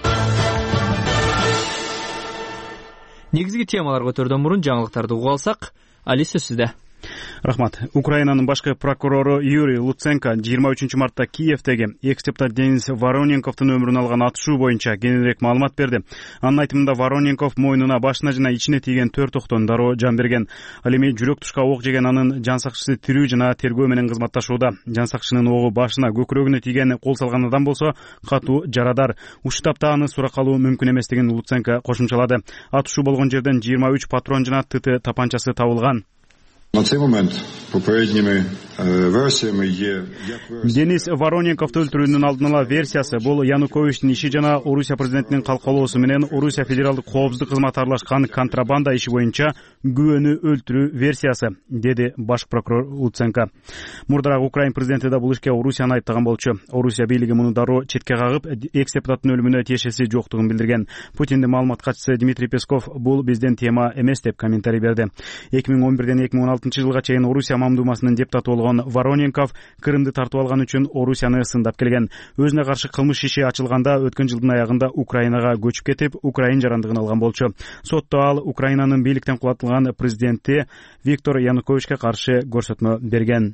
Негизги темалар көтөрдөн мурун жаңылыктарды угуп алсак, Али сөз сизде. Рахмат. Украинанын башкы прокурору Юрий Луценко жыйырма үчүнчү мартта Киевдеги экс депутат Денис Вороненковдун өмүрүн алган атышуу боюнча кененирээк маалымат берди. Анын айтымында Вороненков мойнуна, башына жана ичине тийген төрт октон дароо жан берген. Ал эми жүрөк тушка ок жеген анын жан сакчысы тирүү жана тергөө менен кызматташууда. Жан сакчынын огу башына, көкүрөгүнө тийген, кол салган адам болсо катуу жарадар. Ушул тапта аны суракка алуу мүмкүн эместигин Луценко кошумчалады. Атышуу болгон жерден жыйырма үч патрон жана ТТ тапанчасы табылган. На цей момент попередніми версіями є... Денис Вороненковду өлтүрүүнүн алдын ала версиясы бул Януковичтин иши жана Орусия президентинин калкалоосу менен Орусия федералдык коопсуздук кызматы аралашкан контрабанда иши боюнча күбөнү өлтүрүү версиясы, деди баш прокурор Луценко. Мурдараак Украин президенти да бул ишке Орусияны айыптаган болчу. Орусия бийлиги муну дароо четке кагып, экс депутаттын өлүмүнө тиешеси жоктугун билдирген. Путиндин маалымат катчысы Дмитрий Песков бул биздин тема эмес деп комментарий берди. эки миң он бирден эки миң он алтынчы жылга чейин Орусия мамдумасынын депутаты болгон Вороненков Крымды тартып алган үчүн Орусияны сындап келген. Өзүнө каршы кылмыш иши ачылганда өткөн жылдын аягында Украинага көчүп кетип, Украин жарандыгын алган болчу. Сотто ал Украинанын бийликтен кулатылган президенти Виктор Януковичке каршы көрсөтмө берген.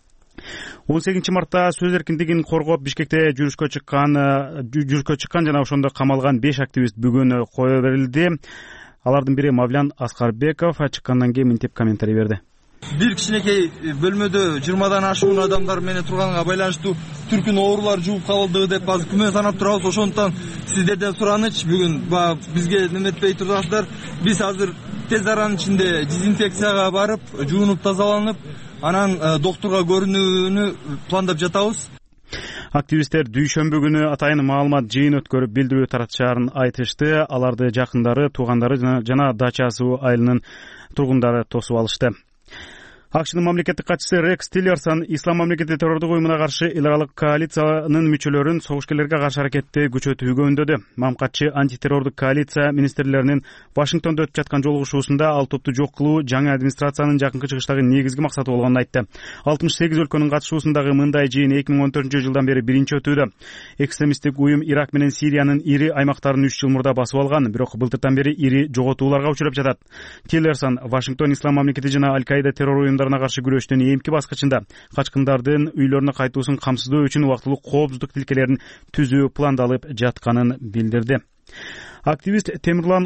он сегизинчи мартта сөз эркиндигин коргоп Бишкекте жүрүшкө чыккан жүрүшкө чыккан жана ошондо камалган беш активист бүгүн кое берилди. Алардын бири Мавлян Аскарбеков чыккандан кийин мынтип комментарий берди. Бир кичинекей бөлмөдө жыйырмадан ашуун адамдар менен турганга байланыштуу түркүн оорулар жууп калды деп азыр күмөн санап турабыз. Ошондуктан сиздерден сураныч, бүгүн бизге неметпей турасыздар. Биз азыр тез аранын ичинде дезинфекцияга барып, жуунуп тазаланып, анан доктурга көрүнүүнү пландап жатабыз. Активисттер дүйшөмбү күнү атайын маалымат жыйын өткөрүп билдирүү таратышаарын айтышты. Аларды жакындары, туугандары жана Дача суу айылынын тургундары тосуп алышты. АКШнын мамлекеттик катчысы Рекс Тиллерсон Ислам мамлекети террордук уюмуна каршы эл аралык коалициянын мүчөлөрүн согушкерлерге каршы аракетти күчөтүүгө үндөдү. Мамкатчы антитеррордук коалиция министрлеринин Вашингтондо өтүп жаткан жолугушуусунда ал топту жок кылуу жаңы администрациянын жакынкы чыгыштагы негизги максаты болгонун айтты. алтымыш сегиз өлкөнүн катышуусундагы мындай жыйын эки миң он төртүнчү жылдан бери биринчи өтүүдө. Экстремисттик уюм Ирак менен Сириянын ири аймактарын үч жыл мурда басып алган, бирок былтыртан бери ири жоготууларга учурап жатат. Тиллерсон Вашингтон Ислам мамлекети жана Аль-Каида террор уюмдарына каршы күрөштүн эмки баскычында качкындардын үйлөрүнө кайтуусун камсыздоо үчүн убактылуу коопсуздук тилкелерин түзүү пландалып жатканын билдирди. Активист Темирлан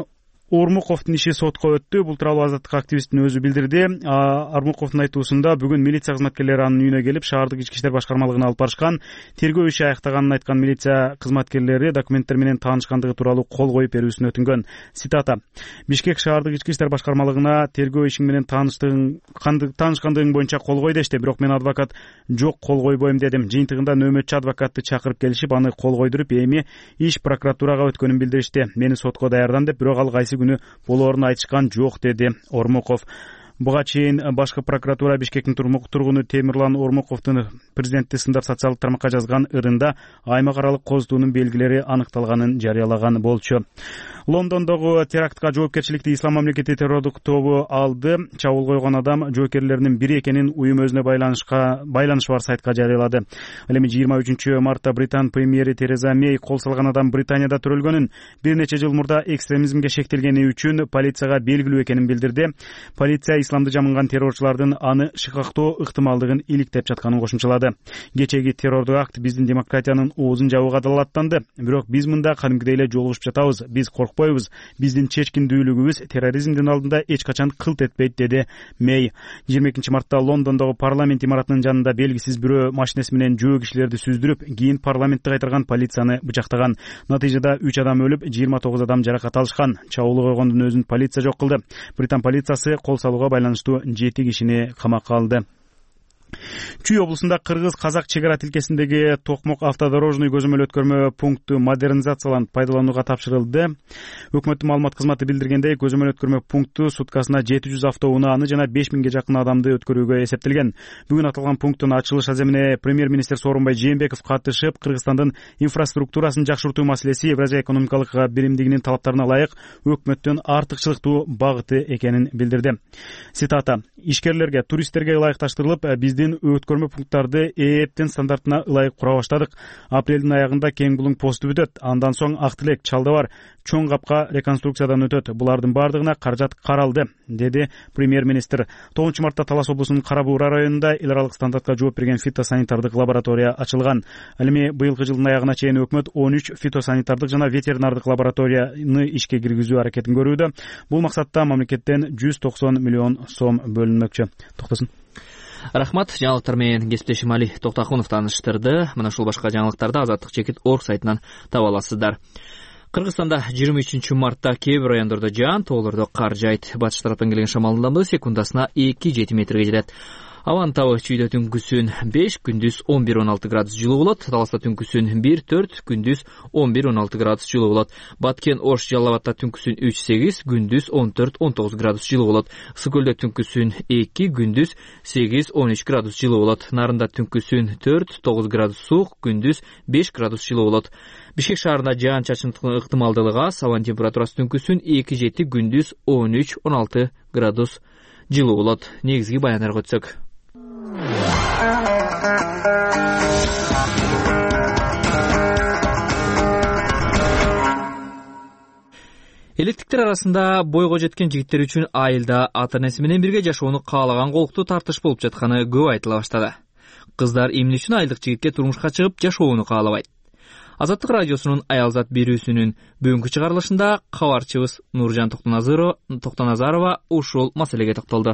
Ормуковдун иши сотко өттү. Бул тууралуу Азаттык активисттин өзү билдирди. Ормуковдун айтуусунда бүгүн милиция кызматкерлери анын үйүнө келип, шаардык ички иштер башкармалыгына алып барышкан. Тергөө иши аяктаганын айткан милиция кызматкерлери документтер менен таанышкандыгы тууралуу кол коюп берүүсүн өтүнгөн. Цитата: Бишкек шаардык ички иштер башкармалыгына тергөө ишиң менен тааныштыгың таанышкандыгың боюнча кол кой дешти, бирок мен адвокат жок, кол койбойм дедим. Жыйынтыгында нөөмөтчү адвокатты чакырып келишип, аны кол койдуруп, эми иш прокуратурага өткөнүн билдиришти. Мени сотко даярдан деп, бирок ал кайсы күнү болоорун айтышкан жок, деди Ормуков. Буга чейин башкы прокуратура Бишкектин тургуну Темирлан Ормуковдун президентти сындап социалдык тармакка жазган ырында аймак аралык кооздуунун белгилери аныкталганын жарыялаган болчу. Лондондогу терактка жоопкерчиликти Ислам мамлекети террордук тобу алды. Чабуул койгон адам жоокерлеринин бири экенин уюм өзүнө байланышка байланышы бар сайтка жарыялады. Ал эми жыйырма үчүнчү мартта Британ премьери Тереза Мей кол салган адам Британияда төрөлгөнүн, бир нече жыл мурда экстремизмге шектелгени үчүн полицияга белгилүү экенин билдирди. Полиция исламды жамынган террорчулардын аны шыкактоо ыктымалдыгын иликтеп жатканын кошумчалады. Кечеги террордук акт биздин демократиянын оозун жабууга далалаттанды. Бирок биз мында кадимкидей эле жолугушуп жатабыз. Биз коркпойбуз. Биздин чечкиндүүлүгүбүз терроризмдин алдында эч качан кылт этпейт, деди Мей. жыйырма экинчи мартта Лондондогу парламент имаратынын жанында белгисиз бирөө машинеси менен жөө кишилерди сүздүрүп, кийин парламентти кайтарган полицияны бычактаган. Натыйжада үч адам өлүп, жыйырма тогуз адам жаракат алышкан. Чабуул койгондун өзүн полиция жок кылды. Британ полициясы кол салууга байланыштуу жети кишини камакка алды. Чүй облусунда кыргыз-казак чегара тилкесиндеги Токмок автодорожный көзөмөл өткөрмө пункту модернизацияланып пайдаланууга тапшырылды. Өкмөттүн маалымат кызматы билдиргендей, көзөмөл өткөрмө пункту суткасына жети жүз автоунааны жана беш миңге жакын адамды өткөрүүгө эсептелген. Бүгүн аталган пункттун ачылыш аземине премьер-министр Сооронбай Жээнбеков катышып, Кыргызстандын инфраструктурасын жакшыртуу маселеси Евразия экономикалык биримдигинин талаптарына ылайык өкмөттүн артыкчылыктуу багыты экенин билдирди. Цитата: Ишкерлерге, туристтерге ылайыкташтырылып, биздин өткөрмө пункттарды ээптин стандартына ылайык кура баштадык. Апрелдин аягында кең булуң посту бүтөт. Андан соң Ак Тилек, Чалда бар, Чоң Капка реконструкциядан өтөт. Булардын бардыгына каражат каралды, деди премьер-министр. тогузунчу мартта Талас облусунун Кара Буура районунда эл аралык стандартка жооп берген фитосанитардык лаборатория ачылган. Ал эми быйылкы жылдын аягына чейин өкмөт он үч фитосанитардык жана ветеринардык лабораторияны ишке киргизүү аракетин көрүүдө. Бул максатта мамлекеттен жүз токсон миллион сом бөлүнмөкчү. Токтосун. Рахмат. Жаңылыктар менен кесиптешим Али Токтакунов тааныштырды. Мына ушул башка жаңылыктарды азаттык чекит точка орг сайтынан таба аласыздар. Кыргызстанда жыйырма үчүнчү мартта кээ бир райондордо жаан, тоолордо кар жайт. Батыш тараптан келген шамалдын ылдамдыгы секундасына эки жети метрге жетет. Абанын табы чүйдө түнкүсүн беш, күндүз он бир он алты градус жылуу болот. Таласта түнкүсүн бир төрт, күндүз он бир он алты градус жылуу болот. Баткен, Ош, Жалал Абадта түнкүсүн үч сегиз, күндүз он төрт он тогуз градус жылуу болот. Ысык көлдө түнкүсүн эки, күндүз сегиз он үч градус жылуу болот. Нарында түнкүсүн төрт тогуз градус суук, күндүз беш градус жылуу болот. Бишкек шаарында жаан-чачындын ыктымалдуулугу аз, абанын температурасы түнкүсүн эки жети, күндүз он үч он алты градус жылуу болот. Негизги баяндарга өтсөк. Электиктер арасында бойго жеткен жигиттер үчүн айылда ата-энеси менен бирге жашоону каалаган колуктуу тартыш болуп жатканы көп айтыла баштады. Кыздар эмне үчүн айылдык жигитке турмушка чыгып жашоону каалабайт? Азаттык радиосунун Аялзат берүүсүнүн бүгүнкү чыгарылышында кабарчыбыз Нуржан Токтоназарова ушул маселеге токтолду.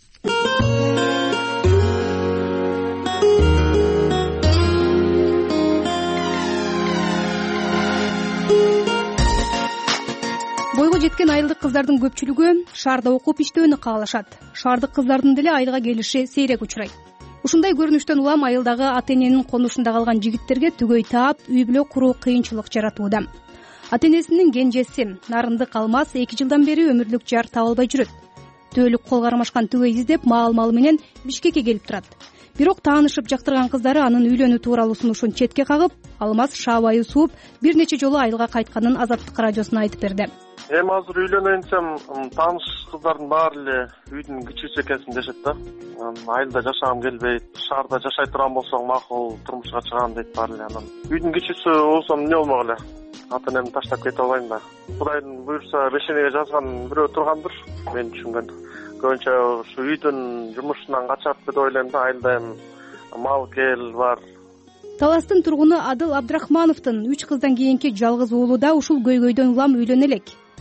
Бойго жеткен айылдык кыздардын көпчүлүгү шаарда окуп иштөөнү каалашат. Шаардык кыздардын деле айылга келиши сейрек учурайт. Ушундай көрүнүштөн улам айылдагы ата-эненин конушунда калган жигиттерге түгөй таап, үй бүлө куруу кыйынчылык жаратууда. Ата-энесинин кенжеси Нарындык Алмаз эки жылдан бери өмүрлүк жар таба албай жүрөт. Төөлүк кол кармашкан түгөй издеп маал-малы менен Бишкекке келип турат. Бирок таанышып жактырган кыздары анын үйлөнүү тууралуу сунушун четке кагып, Алмаз шаабайы сууп бир нече жолу айылга кайтканын Азаттык радиосуна айтып берди. Эми азыр үйлөнөйүн десем, тааныш кыздардын баары эле үйдүн кичүүсү экенсин дешет да. Айылда жашагым келбейт, шаарда жашай турган болсоң макул, турмушка чыгам дейт баары эле. Анан үйдүн кичүүсү болсом эмне болмок эле? Ата-энемди таштап кете албайм да. Кудайдын буйрса бешенеге жазган бирөө тургандыр, мен түшүнгөн. Көбүнчө ушу үйдүн жумушунан качат деп ойлойм да, айылда эми мал кел бар. Таластын тургуну Адыл Абдрахмановдун үч кыздан кийинки жалгыз уулу да ушул көйгөйдөн улам үйлөнө элек.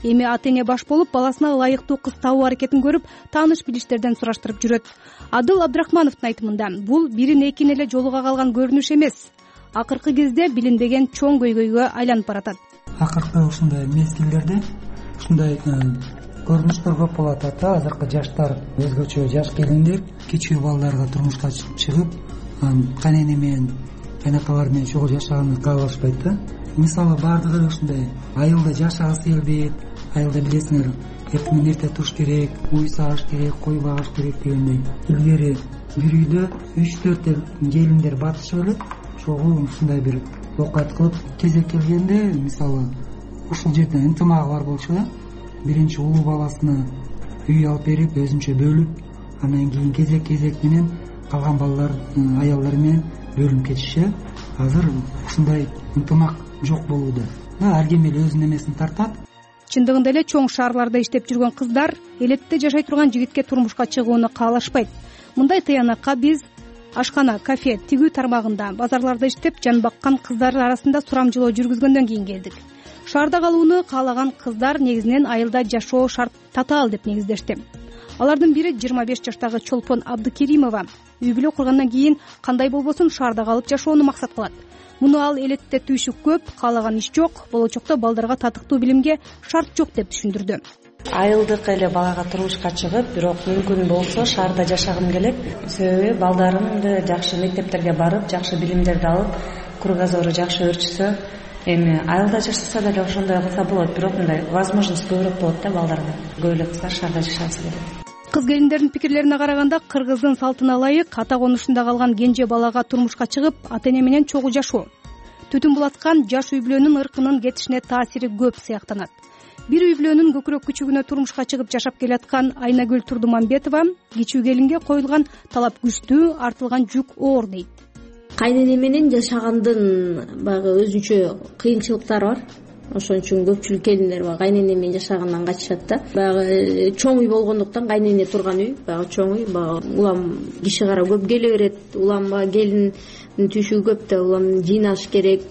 эми ата эне баш болуп баласына ылайыктуу кыз табуу аракетин көрүп тааныш билиштерден сураштырып жүрөт. Адыл Абдрахмановдун айтымында бул бирин экин эле жолуга калган көрүнүш эмес, акыркы кезде билинбеген чоң көйгөйгө айланып баратат. Акыркы ушундай мезгилдерде ушундай көрүнүштөр көп болот ата. Азыркы жаштар өзгөчө жаш келиндер кичүү балдарга турмушка чыгып, кайнене менен кайнаталар менен чогуу жашаганды каалашпайт да. Мисалы баардыгы ушундай айылда жашагысы келбейт. Айылда билесиңер, эртең менен эрте туруш керек, уй сагыш керек, кой багыш керек дегендей. Илгери бир үйдө үч төрт келиндер батышып элек, чогуу ушундай бир оокат кылып кезек келгенде, мисалы ушул жерде ынтымагы бар болчу да. Биринчи улуу баласына үй алып берип, өзүнчө бөлүп, андан кийин кезек-кезек менен калган балалар, аялдар менен бөлүнүп кетиши. Азыр ушундай ынтымак жок болууда. Ар ким эле өзүнүн эмесин тартат. Чындыгында эле чоң шаарларда иштеп жүргөн кыздар элетте жашай турган жигитке турмушка чыгууну каалашпайт. Мындай тыянакка биз ашкана, кафе, тигүү тармагында, базарларда иштеп жан баккан кыздар арасында сурамжылоо жүргүзгөндөн кийин келдик. Шаарда калууну каалаган кыздар негизинен айылда жашоо шарт татаал деп негиздешти. Алардын бири жыйырма беш жаштагы Чолпон Абдыкеримова. Үй бүлө кургандан кийин кандай болбосун шаарда калып жашоону максат кылат. Муну ал элетте түйшүк көп, каалаган иш жок, болочокто балдарга татыктуу билимге шарт жок деп түшүндүрдү. Айылдык эле балага турмушка чыгып, бирок мүмкүн болсо шаарда жашагым келет. Себеби балдарымды жакшы мектептерге барып, жакшы билимдерди алып, кругозору жакшы өрчүсө, эми айылда жашаса деле ошондой кылса болот, бирок мындай возможность көбүрөөк болот да балдарга. Көп эле кыздар шаарда жашагысы келет. Кыз келиндердин пикирлерине караганда, кыргыздын салтына ылайык ата конушунда калган кенже балага турмушка чыгып, ата эне менен чогуу жашоо түтүн булаткан жаш үй бүлөнүн ыркынын кетишине таасири көп сыяктанат. Бир үй бүлөнүн көкүрөк күчүгүнө турмушка чыгып жашап келаткан Айнагүл Турдумамбетова кичүү келинге коюлган талап күчтүү, артылган жүк оор дейт. Кайнене менен жашагандын баягы өзүнчө кыйынчылыктары бар. Ошон үчүн көпчүлүк келиндер баягы кайнене менен жашагандан качышат да. Баягы чоң үй болгондуктан, кайнене турган үй, баягы чоң үй, баягы улам киши кара көп келе берет. Улам баягы келиндин түйшүгү көп да, улам жыйнаш керек,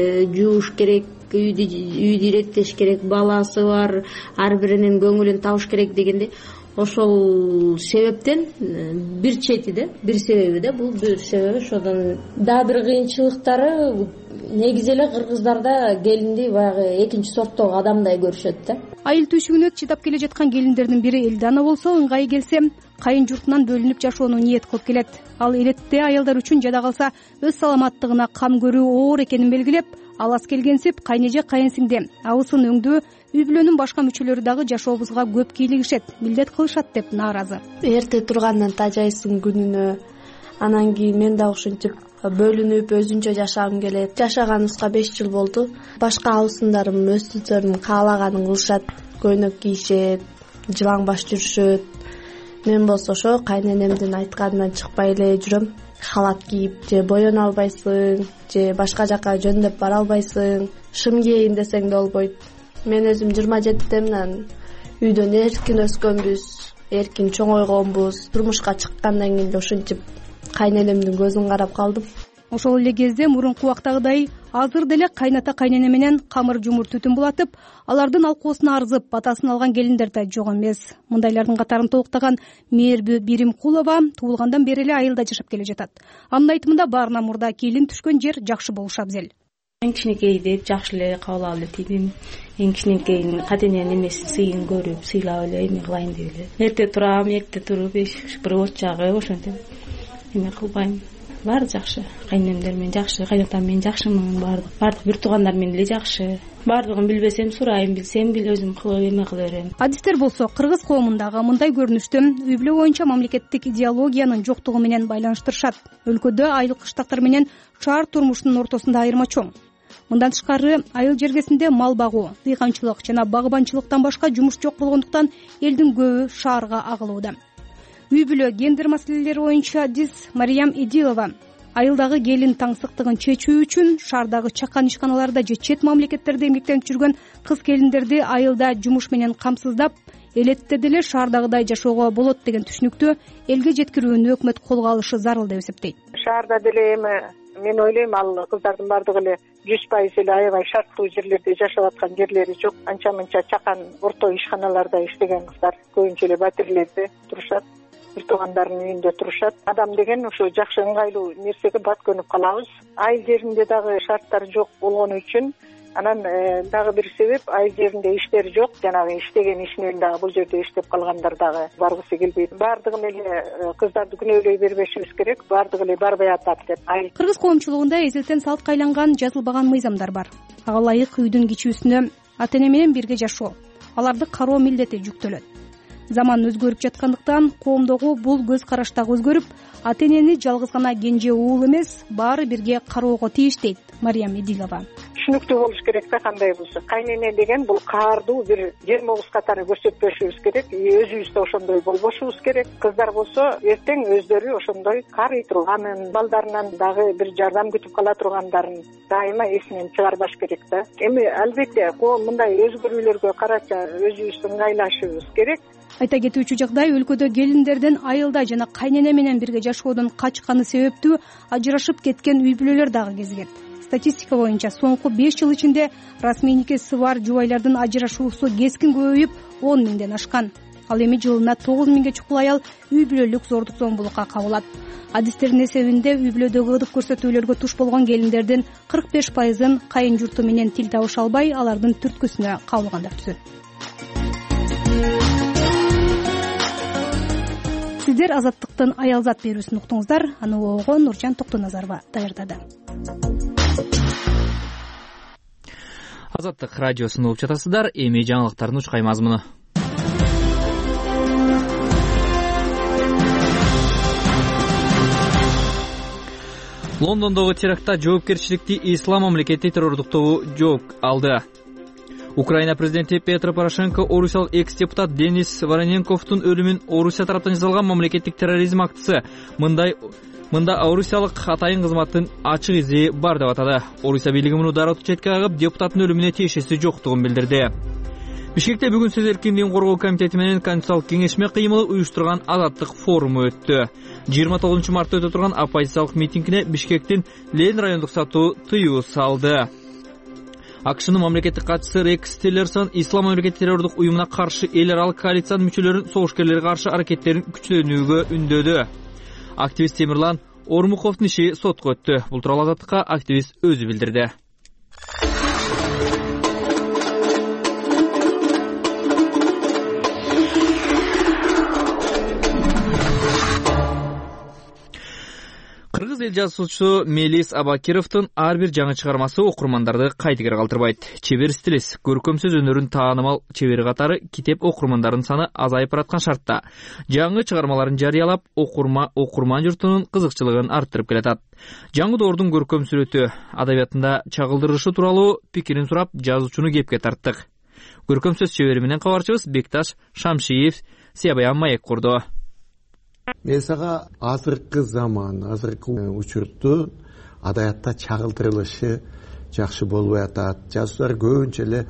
жууш керек, үйдү үйдү иреттеш керек, баласы бар, ар биринин көңүлүн табыш керек дегенде, ошол себептен бир чети да, бир себеби да, бул бир себеби. Ошодон дагы бир кыйынчылыктары негизи эле кыргыздарда келинди баягы экинчи сорттогу адамдай көрүшөт да. Айыл түйшүгүнө чыдап келе жаткан келиндердин бири Элдана болсо, ыңгайы келсе кайын журтунан бөлүнүп жашоону ниет кылып келет. Ал элетте аялдар үчүн жада калса өз саламаттыгына кам көрүү оор экенин белгилеп, алас келгенсип кайнеже кайынсиңде абысын өңдүү үй бүлөнүн башка мүчөлөрү дагы жашообузга көп кийлигишет, милдет кылышат деп нааразы. Эрте тургандан тажайсың күнүнө, анан кийин мен дагы ушинтип бөлүнүп өзүнчө жашагым келет. Жашаганыбызга беш жыл болду. Башка абысындарым өстүлдөрүн каалаганын кылышат, көйнөк кийишет, жылаң баш жүрүшөт. Мен болсо ошо кайненемдин айтканынан чыкпай эле жүрөм. Халат кийип же боёно албайсың, же башка жака жөндөп бара албайсың, шым кийейин десең да болбойт. Мен өзүм жыйырма жетидемин үйдөн эркин өскөнбүз, эркин чоңойгонбуз. Турмушка чыккандан кийин ошентип кайненемдин көзүн карап калдым. Ошол эле кезде мурунку убактагыдай азыр деле кайната кайнене менен камыр жумур түтүн булатып, алардын алкоосуна арзып батасын алган келиндер да жок эмес. Мындайлардын катарын толуктаган Мээрбү Биримкулова туулгандан бери эле айылда жашап келе жатат. Анын айтымында баарынан мурда келин түшкөн жер жакшы болушу абзел. Эң кичинекейди жакшы эле кабыл алып эле тийдим. Эң кичинекейин катененин эмесин сыйын көрүп, сыйлап эле эме кылайын деп эле. Эрте турам, экте туруп, бир от жагып, ошентип эме кылбайм. Баары жакшы. Кайнемдер менен жакшы, кайнатам менен жакшымын, баардык. Баардык бир туугандар менен эле жакшы. Баардыгын билбесем сурайм, билсем бил өзүм кылып эме кыла берем. Адистер болсо кыргыз коомундагы мындай көрүнүштү үй бүлө боюнча мамлекеттик идеологиянын жоктугу менен байланыштырышат. Өлкөдө айыл кыштактар менен шаар турмушунун ортосунда айырма чоң. Мындан тышкары айыл жергесинде мал багуу, дыйканчылык жана багбанчылыктан башка жумуш жок болгондуктан элдин көбү шаарга агылууда. Үй бүлө гендер маселелери боюнча адис Мариям Идилова айылдагы келин таңсыктыгын чечүү үчүн шаардагы чакан ишканаларда же чет мамлекеттерде эмгектенип жүргөн кыз келиндерди айылда жумуш менен камсыздап, элетте деле шаардагыдай жашоого болот деген түшүнүктү элге жеткирүүнү өкмөт колго алышы зарыл деп эсептейт. Шаарда деле эми мен ойлойм ал кыздардын баардыгы эле жүз пайыз эле аябай шарттуу жерлерде жашап аткан жерлери жок. Анча мынча чакан орто ишканаларда иштеген кыздар көбүнчө эле батирлерде турушат, бир туугандарынын үйүндө турушат. Адам деген ошо жакшы ыңгайлуу нерсеге бат көнүп калабыз. Айыл жеринде дагы шарттар жок болгону үчүн анан дагы бир себеп айыл жеринде иштер жок. Жанагы иштеген ишинен дагы бул жерде иштеп калгандар дагы баргысы келбейт. Баардыгын эле кыздарды күнөөлөй бербешибиз керек. Баардыгы эле барбай атат деп. Кыргыз коомчулугунда эзелтен салтка айланган жазылбаган мыйзамдар бар. Ага ылайык үйдүн кичүүсүнө ата эне менен бирге жашоо, аларды кароо милдети жүктөлөт. Заман өзгөрүп жаткандыктан коомдогу бул көз караш дагы өзгөрүп, ата энени жалгыз гана кенже уул эмес, баары бирге кароого тийиш дейт Мариям Эдилова. Түшүнүктүү болуш керек да, кандай болсо. Кайнене деген бул каардуу бир жермогуз катары көрсөтпөшүбүз керек, өзүбүз да ошондой болбошубуз керек. Кыздар болсо эртең өздөрү ошондой карый турганын, балдарынан дагы бир жардам күтүп кала тургандарын дайыма эсинен чыгарбаш керек да. Эми албетте коом мындай өзгөрүүлөргө карача өзүбүз ыңгайлашыбыз керек. Айта кетүүчү жагдай, өлкөдө келиндерден айылда жана кайнене менен бирге жашоодон качканы себептүү ажырашып кеткен үй бүлөлөр дагы кезигет. Статистика боюнча соңку беш жыл ичинде расмий никеси бар жубайлардын ажырашуусу кескин көбөйүп он миңден ашкан. Ал эми жылына тогуз миңге чукул аял үй бүлөлүк зордук зомбулукка кабылат. Адистердин эсебинде үй бүлөдөгү ырдык көрсөтүүлөргө туш болгон келиндердин кырк беш пайызын кайын журту менен тил табыша албай, алардын түрткүсүнө кабылгандар түзөт. Сиздер Азаттыктын аялзат берүүсүн уктуңуздар. Аны оого Нуржан Токтоназарова даярдады. Азаттык радиосун угуп жатасыздар. Эми жаңылыктардын учкай мазмуну. Лондондогу терактта жоопкерчиликти Ислам мамлекети террордуктоо жооп алды. Украина президенти Петро Порошенко орусиялык экс-депутат Денис Вороненковдун өлүмүн Орусия тараптан жасалган мамлекеттик терроризм актысы, мындай мында орусиялык атайын кызматтын ачык изи бар деп атады. Орусия бийлиги муну дароо четке кагып, депутаттын өлүмүнө тиешеси жоктугун билдирди. Бишкекте бүгүн сөз эркиндигин коргоо комитети менен Конституциялык кеңешме кыймылы уюштурган Азаттык форуму өттү. жыйырма тогузунчу мартта өтө турган оппозициялык митингине Бишкектин Ленин райондук соту тыюу салды. АКШнын мамлекеттик катчысы Рекс Тиллерсон Ислам мамлекети террордук уюмуна каршы эл аралык коалициянын мүчөлөрүн согушкерлерге каршы аракеттерин күчтөнүүгө үндөдү. Активист Темирлан Ормуховдун иши сотко өттү. Бул тууралуу Азаттыкка активист өзү билдирди. Кыргыз эл жазуучусу Мелис Абакировдун ар бир жаңы чыгармасы окурмандарды кайтыгер калтырбайт. Чебер стилист, көркөм сөз өнөрүн таанымал чебери катары китеп окурмандардын саны азайып бараткан шартта жаңы чыгармаларын жарыялап, окурма окурман журтунун кызыкчылыгын арттырып келатат. Жаңы доордун көркөм сүрөтү адабиятында чагылдырышы тууралуу пикирин сурап, жазуучуну кепке тарттык. Көркөм сөз чебери менен кабарчыбыз Бекташ Шамшиев Себаян маек курду. Мен сага азыркы заман, азыркы учурдун адабиятта чагылдырылышы жакшы болбой атат. Жазуучулар көбүнчө эле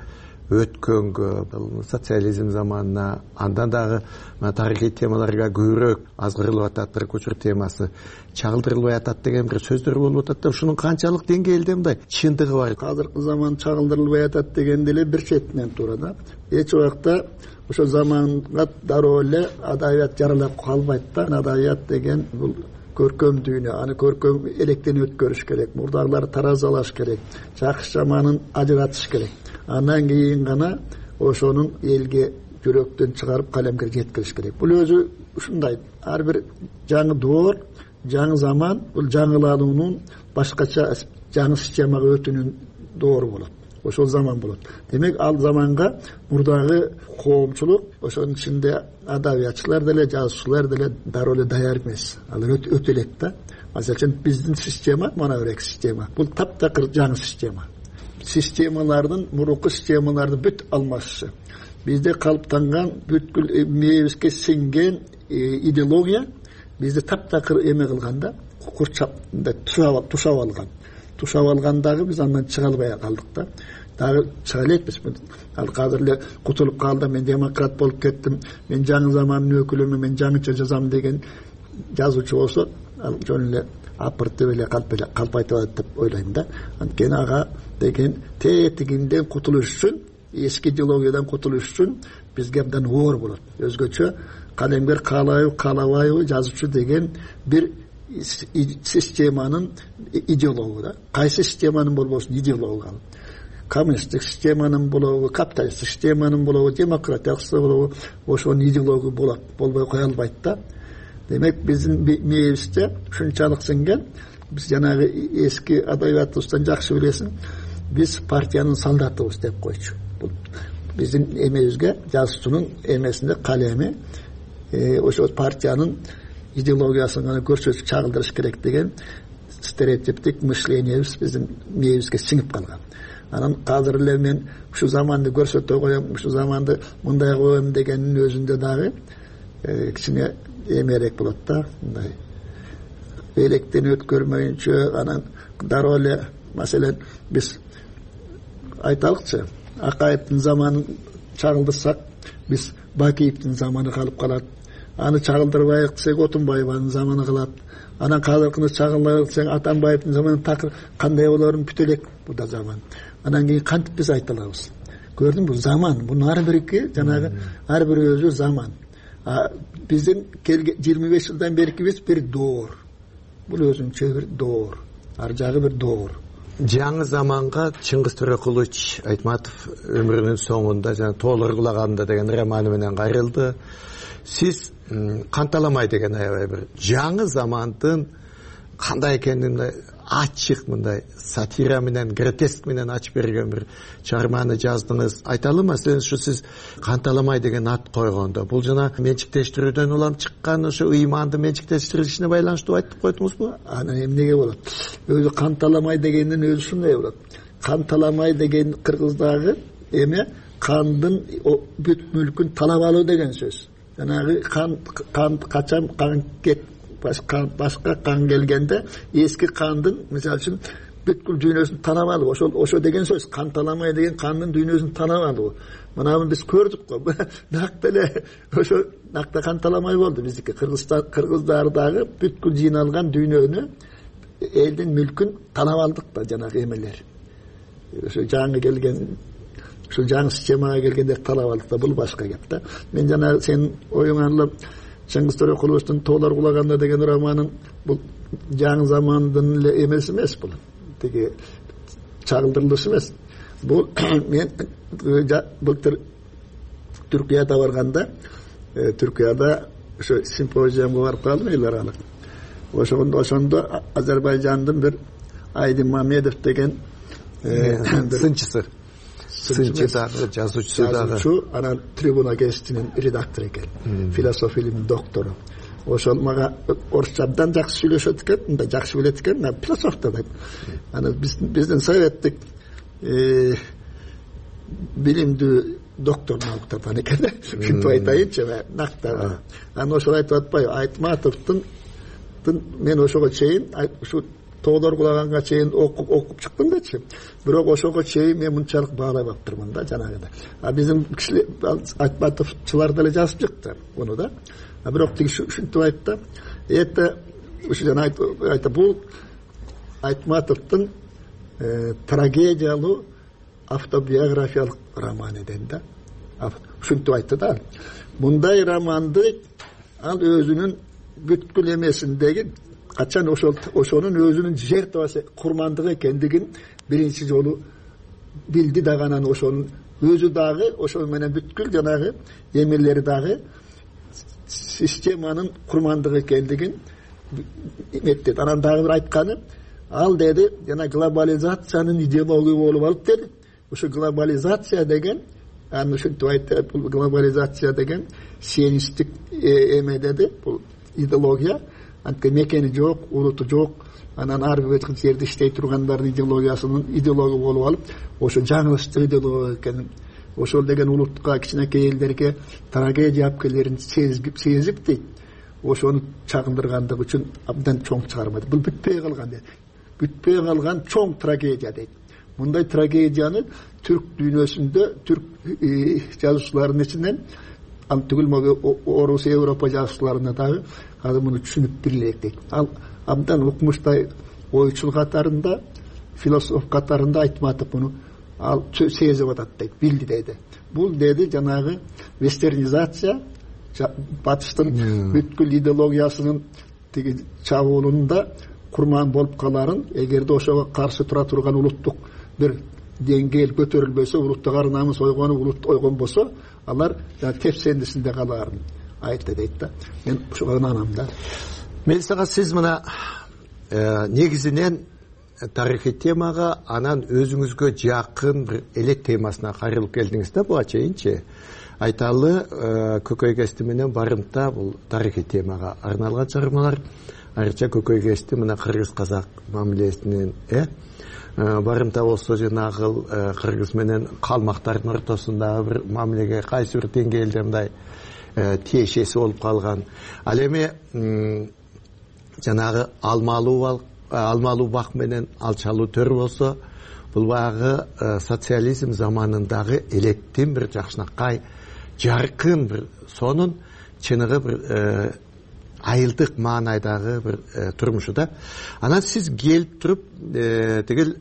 өткөнгө, социализм заманына, андан дагы тарыхый темаларга көбүрөөк азгырылып атат. Бир учур темасы чагылдырылбай атат деген бир сөздөр болуп атат. Ушунун канчалык деңгээлде мындай чындыгы бар. Азыркы заман чагылдырылбай атат деген деле бир четинен туура да. Эч убакта ошо заманга дароо эле адабият жаралап калбайт да. Адабият деген бул көркөм дүйнө, аны көркөм электен өткөрүш керек, мурдагыларды таразалаш керек, жакшы жаманын ажыратыш керек. Андан кийин гана ошонун элге жүрөктөн чыгарып калемге жеткириш керек. Бул өзү ушундай. Ар бир жаңы доор, жаңы заман бул жаңылануунун башкача жаңы системага өтүүнүн доору болот. Ошол заман болот. Демек ал заманга мурдагы коомчулук, ошонун ичинде адабиятчылар деле, жазуучулар деле дароо эле даяр эмес. Алар өтө элек да. Маселен биздин система, мына бирек система. Бул таптакыр жаңы система. Системалардын, мурунку системаларды бүт алмашышы. Бизде калыптанган бүткүл мээбизге сиңген идеология бизди таптакыр эме кылганда, курчап тушап алган. Тушап алгандагы биз андан чыга албай калдык да. Дагы чыга элекпиз. Ал азыр эле кутулуп калды, мен демократ болуп кеттим, мен жаңы замандын өкүлүмүн, мен жаңыча жазам деген жазуучу болсо, ал жөн эле апыртып эле калп эле калп айтып атат деп ойлойм да. Анткени ага деген тетигинден кутулуш үчүн, эски идеологиядан кутулуш үчүн бизге абдан оор болот. Өзгөчө калемгер каалайбы каалабайбы жазуучу деген бир системанын идеологу да. Кайсы системанын болбосун идеологу. Коммунисттик системанын болобу, капиталисттик системанын болобу, демократиялык система болобу, ошонун идеологу болот, болбой кое албайт да. Демек биздин мээбизде ушунчалык сиңген, биз жанагы эски адабиятыбыздан жакшы билесиң, биз партиянын солдатыбыз деп койчу. Бул биздин эмебизге жазуучунун эмесинде калеми ошо партиянын идеологиясын гана көрсөтүп чагылдырыш керек деген стереотиптик мышлениебиз биздин мээбизге сиңип калган. Анан азыр эле мен ушу заманды көрсөтө коем, ушу заманды мындай коем дегенин өзүндө дагы кичине эмерээк болот да. Мындай электен өткөрмөйүнчө, анан дароо эле маселен биз айталыкчы, Акаевдин заманын чагылдырсак, биз Бакиевдин заманы калып калат. Аны чагылдырбайык десек, Отунбаеванын заманы калат. Анан казыркыны чагылдырбайык десек, Атамбаевдин заманы такыр кандай болорун бүтө элек бул да заман. Анан кийин кантип биз айта алабыз? Көрдүңбү, заман. Бунун ар бирки жанагы ар бир өзү заман. Биздин жыйырма беш жылдан берки биз бир доор. Бул өзүнчө бир доор. Ар жагы бир доор. Жаңы заманга Чыңгыз Төрөкулович Айтматов өмүрүнүн соңунда жана Тоолоргулаганда деген романы менен кайрылды. Сиз канталамай деген аябай бир жаңы замандын кандай экенин ачык мындай сатира менен, гротеск менен ачып берген бир чыгарманы жаздыңыз. Айталы маселен ушу сиз канталамай деген ат койгондо, бул жана менчиктештирүүдөн улам чыккан ошо ыйманды менчиктештирилишине байланыштуу айтып койдуңузбу? Анан эмнеге болот? Өзү канталамай дегендин өзү ушундай болот. Канталамай деген кыргыздагы эме кандын бүт мүлкүн талап алуу деген сөз. Жанагы кан кан качан кан кет башка башка кан келгенде эски кандын мисалы үчүн бүткүл дүйнөсүн танап алуу, ошол ошо деген сөз. Канталамай деген кандын дүйнөсүн танап алуу. Мына биз көрдүк го. Накта эле ошо накта канталамай болду биздики. Кыргызстан кыргыздардагы бүткүл жыйналган дүйнөнү, элдин мүлкүн танап алдык да жанагы эмелер. Ошо жаңы келген, ушул жаңы системага келгендер талап алдык да, бул башка кеп да. Мен жана сен оюңан Чыңгыз Төрөкуловичтин Тоолоргулаганда деген романын бул жаңы замандын эле эмеси эмес, бул тиги чагылдырылышы эмес. Бул мен былтыр Түркияда барганда, Түркияда ошо симпозиумга барып калдым, эл аралык. Ошондо ошондо Азербайжандын бир Айдын Мамедов деген сынчысы сынчы дагы, жазуучу дагы, анан Трибуна гезитинин редактору экен, философия илиминин доктору. Ошол мага орусча абдан жакшы сүйлөшөт экен, мындай жакшы билет экен, мен философ да деп. Анан биздин советтик билимдүү доктор науктардан экен. Ушинтип айтайынчы, накта. Анан ошол айтып атпайбы, Айтматовдун мен ошого чейин ушу Тоолоргулаганга чейин окуп окуп чыктым дечи. Бирок ошого чейин мен мынчалык баалай баптырмын да жанагыда. А биздин кишилер Айтматовчулар деле жазып чыкты муну да. А бирок тиги ушинтип айтты. Это ушу жана айтты, бул Айтматовдун трагедиялуу автобиографиялык роман экен да. Ушинтип айтты да. Мындай романды ал өзүнүн бүткүл эмесиндеги качан ошол ошонун өзүнүн жертвасы курмандыгы экендигин биринчи жолу билди дагы, анан ошонун өзү дагы ошол менен бүткүл жанагы эмелери дагы системанын курмандыгы экендигин эметти. Анан дагы бир айтканы, ал деди, жана глобализациянын идеологию болуп алып деди. Ошо глобализация деген, аны ушинтип айтты, бул глобализация деген сиенисттик эме деди, бул идеология. Анткени мекени жок, улуту жок, анан ар бир жерде иштей тургандардын идеологиясынын идеологу болуп алып, ошо жаңылыштык идеология экенин, ошол деген улутка, кичинекей элдерге трагедия алып келерин сезип дейт. Ошону чагындыргандыгы үчүн абдан чоң чыгарма. Бул бүтпөй калган дейт. Бүтпөй калган чоң трагедия дейт. Мындай трагедияны түрк дүйнөсүндө, түрк жазуучуларынын ичинен, ан түгүл могу орус, Европа жазуучуларына дагы азыр муну түшүнүп билелек дейт. Ал абдан укмуштай ойчул катарында, философ катарында айтып атып муну ал сезип атат дейт, билди дейди. Бул деди жанагы вестернизация, батыштын бүткүл идеологиясынын тиги чабуулунда курман болуп каларын, эгерде ошого каршы тура турган улуттук бир деңгээл көтөрүлбөсө, улуттук ар намыс ойгону улут ойгон болсо, алар тепсендисинде каларын айтты дейт да. Мен ушуга ынанам да. Мелисага, сиз мына негизинен тарыхый темага, анан өзүңүзгө жакын бир элек темасына кайрылып келдиңиз да буга чейинчи. Айталы, Көкөй кести менен барымта бул тарыхый темага арналган чыгармалар. Айрыкча Көкөй кести мына кыргыз казак мамилесинен э барымта болсо жанагы кыргыз менен калмактардын ортосундагы бир мамилеге кайсы бир деңгээлде мындай тиешеси болуп калган. Ал эми жанагы алмалуу алмалуу бак менен алчалуу төр болсо, бул багы социализм заманындагы элеттин бир жакшынакай жаркын бир сонун чыныгы бир айылдык маанайдагы бир турмушу да. Анан сиз келип туруп тигил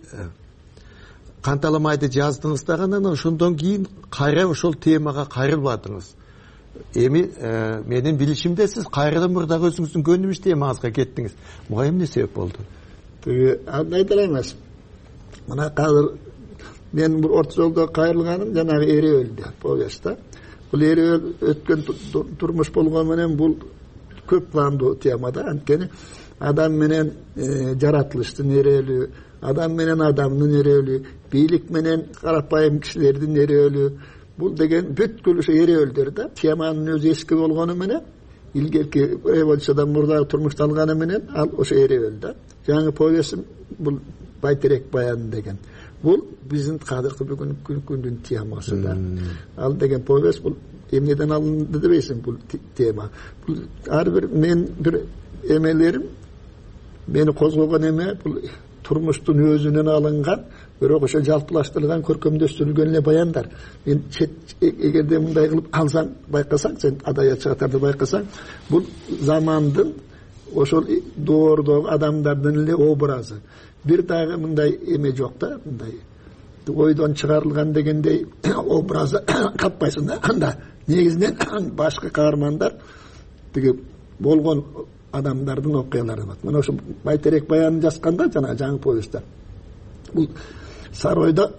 канталамайды жаздыңыз да, анан ошондон кийин кайра ошол темага кайрылбадыңыз. Эми менин билишимде сиз кайрадан мурдагы өзүңүздүн көнүмүш темаңызга кеттиңиз. Буга эмне себеп болду? Тиги айта элемес. Мына казыр мен бир орто жолдо кайрылганым жанагы Эреөлдө повестта. Бул Эреөл өткөн турмуш болгону менен бул көп пландуу тема да. Анткени адам менен жаратылыштын эреөлү, адам менен адамдын эреөлү, бийлик менен карапайым кишилердин эреөлү, бул деген бүткүл ошо эреөлдөр да. Теманын өзү эски болгону менен, илгерки революциядан мурда турмушталганы менен ал ошо эреөл да. Жаңы повестим бул Байтерек баян деген. Бул биздин кадыркы бүгүнкү күндүн темасы да. Ал деген повест бул эмнеден алынды дебейсиң бул тема. Бул ар бир мен бир эмелерим, мени козгогон эме бул турмуштун өзүнөн алынган, бирок ошо жалпылаштырылган, көркөмдөштүрүлгөн эле баяндар. Мен эгерде мындай кылып алсаң, байкасаң, сен адабиятчы катарда байкасаң, бул замандын ошол доордогу адамдардын эле образы. Бир дагы мындай эме жок да, мындай ойдон чыгарылган дегендей образы каппайсың да. Анда негизинен башкы каармандар тиги болгон адамдардын окуялары бар. Мына ошо Байтерек баянын жазганда жана жаңы повестта бул Саройдо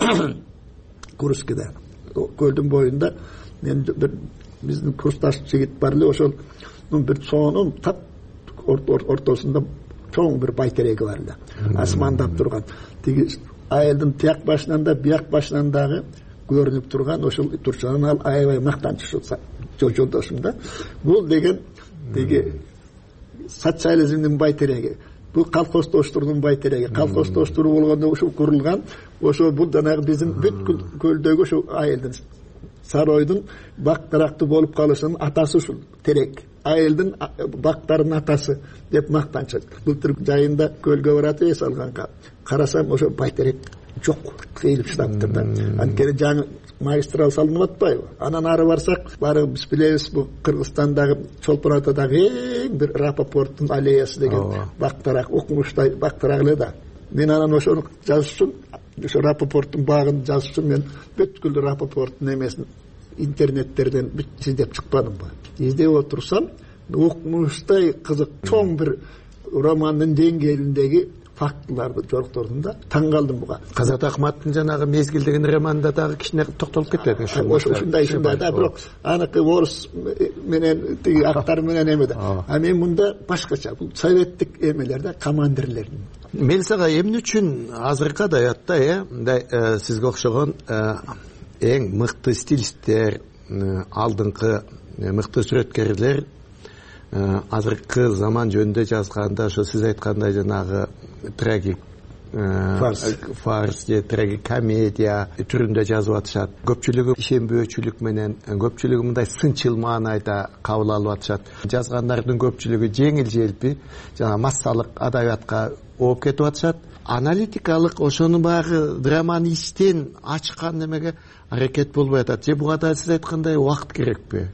Курскиде көлдүн боюнда мен бир биздин курсташ жигит бар эле, ошол бир сонун тап ортосунда чоң бир байтереги бар эле, асмандап турган. Тиги айылдын тияк башынан да бияк башынан дагы көрүнүп турган ошол турчанын ал аябай мактанчу жолдошум да. Бул деген тиги социализмдин байтереги, бул колхоздоштурдун байтереги. Колхоздоштуруу болгондо ошо курулган, ошо бул жанагы биздин бүткүл көлдөгү ошо айылдын Саройдун бактарактуу болуп калышынын атасы ушул терек. Айылдын бактарынын атасы деп мактанчат. Былтыр жайында көлгө барат эс алганга карасам ошо байтерек жок, кыйылып чыдаптыр да. Анткени жаңы магистрал салынып атпайбы? Анан ары барсак, баары биз билебиз, бул Кыргызстандагы Чолпон Атадагы эң бир Рапопорттун аллеясы деген бактарак, укмуштай бактарак эле да. Мен анан ошону жазыш үчүн, ошо Рапопорттун багын жазыш үчүн мен бүткүл Рапопорттун эмесин интернеттерден бүт издеп чыкпадым ба. Издеп отурсам, укмуштай кызык чоң бир романдын деңгээлиндеги фактыларды жоруктордум да, таң калдым буга. Казат Акматтын жанагы Мезгил деген романында дагы кичине токтолуп кетет. Ушундай ушундай да, бирок аныкы орус менен тиги актар менен эме да. А мен мында башкача, бул советтик эмелерде командирлердин. Мелисага эмне үчүн азыркы адаятта э мындай сизге окшогон эң мыкты стилисттер, алдыңкы мыкты сүрөткерлер азыркы заман жөнүндө жазганда ошо сиз айткандай жанагы трагик фарс фарс же трагик комедия түрүндө жазып атышат. Көпчүлүгү ишенбөөчүлүк менен, көпчүлүгү мындай сынчыл маанайда кабыл алып атышат. Жазгандардын көпчүлүгү жеңил желпи жана массалык адабиятка ооп кетип атышат. Аналитикалык ошонун багы драманы иштен ачкан немеге аракет болбой атат. Же буга да сиз айткандай убакыт керекпи?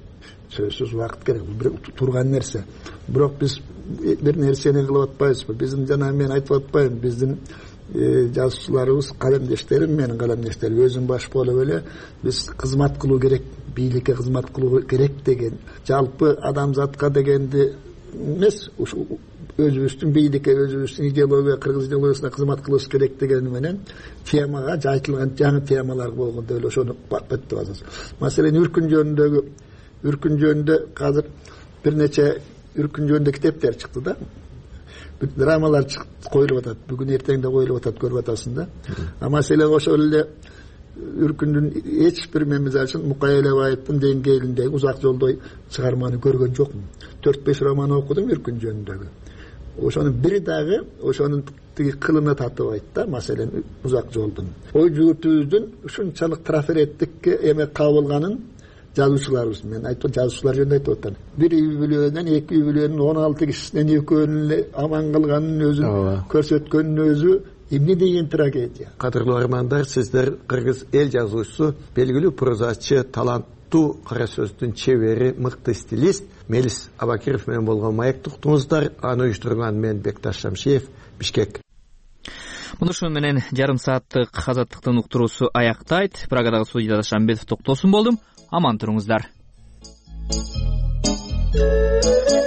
сөзсүз убакыт керек, бул турган нерсе. Бирок биз бир нерсени кылып атпайбызбы? Биздин жана мен айтып атпайм, биздин жазуучуларыбыз, калемдештерим, менин калемдештерим өзүм баш болуп эле биз кызмат кылуу керек, бийликке кызмат кылуу керек деген, жалпы адамзатка дегенди эмес, өзүбүздүн бийликке, өзүбүздүн идеология, кыргыз идеологиясына кызмат кылышыбыз керек дегени менен темага жайтылган жаңы темалар болгондо эле ошону беттеп атабыз. Маселен, үркүн жөнүндөгү үркүн жөнүндө азыр бир нече үркүн жөнүндө китептер чыкты да. Драмалар коюлуп атат, бүгүн эртең да коюлуп атат, көрүп атасың да. А маселен ошол эле үркүндүн эч бир мен мисалы үчүн Мукай Элебаевдин деңгээлиндеги узак жолдо чыгарманы көргөн жокмун. төрт беш роман окудум үркүн жөнүндөгү. Ошонун бири дагы ошонун тиги кылына татыбайт да, маселен узак жолдун. Ой жүгүртүүбүздүн ушунчалык трафареттикке эме кабылганын жазуучуларыбыз, мен айтып жазуучулар жөнүндө айтып атам. Бир үй бүлөнүн, эки үй бүлөнүн он алты кишинен экөөнүн эле аман кылганын өзүн көрсөткөнүн өзү эмне деген трагедия. Кадырлуу армандар, сиздер кыргыз эл жазуучусу, белгилүү прозачы, таланттуу кара сөздүн чебери, мыкты стилист Мелис Абакиров менен болгон маекти уктуңуздар. Аны уюштурган мен Бекташ Шамшиев, Бишкек. Мунушу менен жарым сааттык Азаттыктын уктуруусу аяктайт. Прагадагы студияда Шамбетов Токтосун болдум. Аман туруңуздар.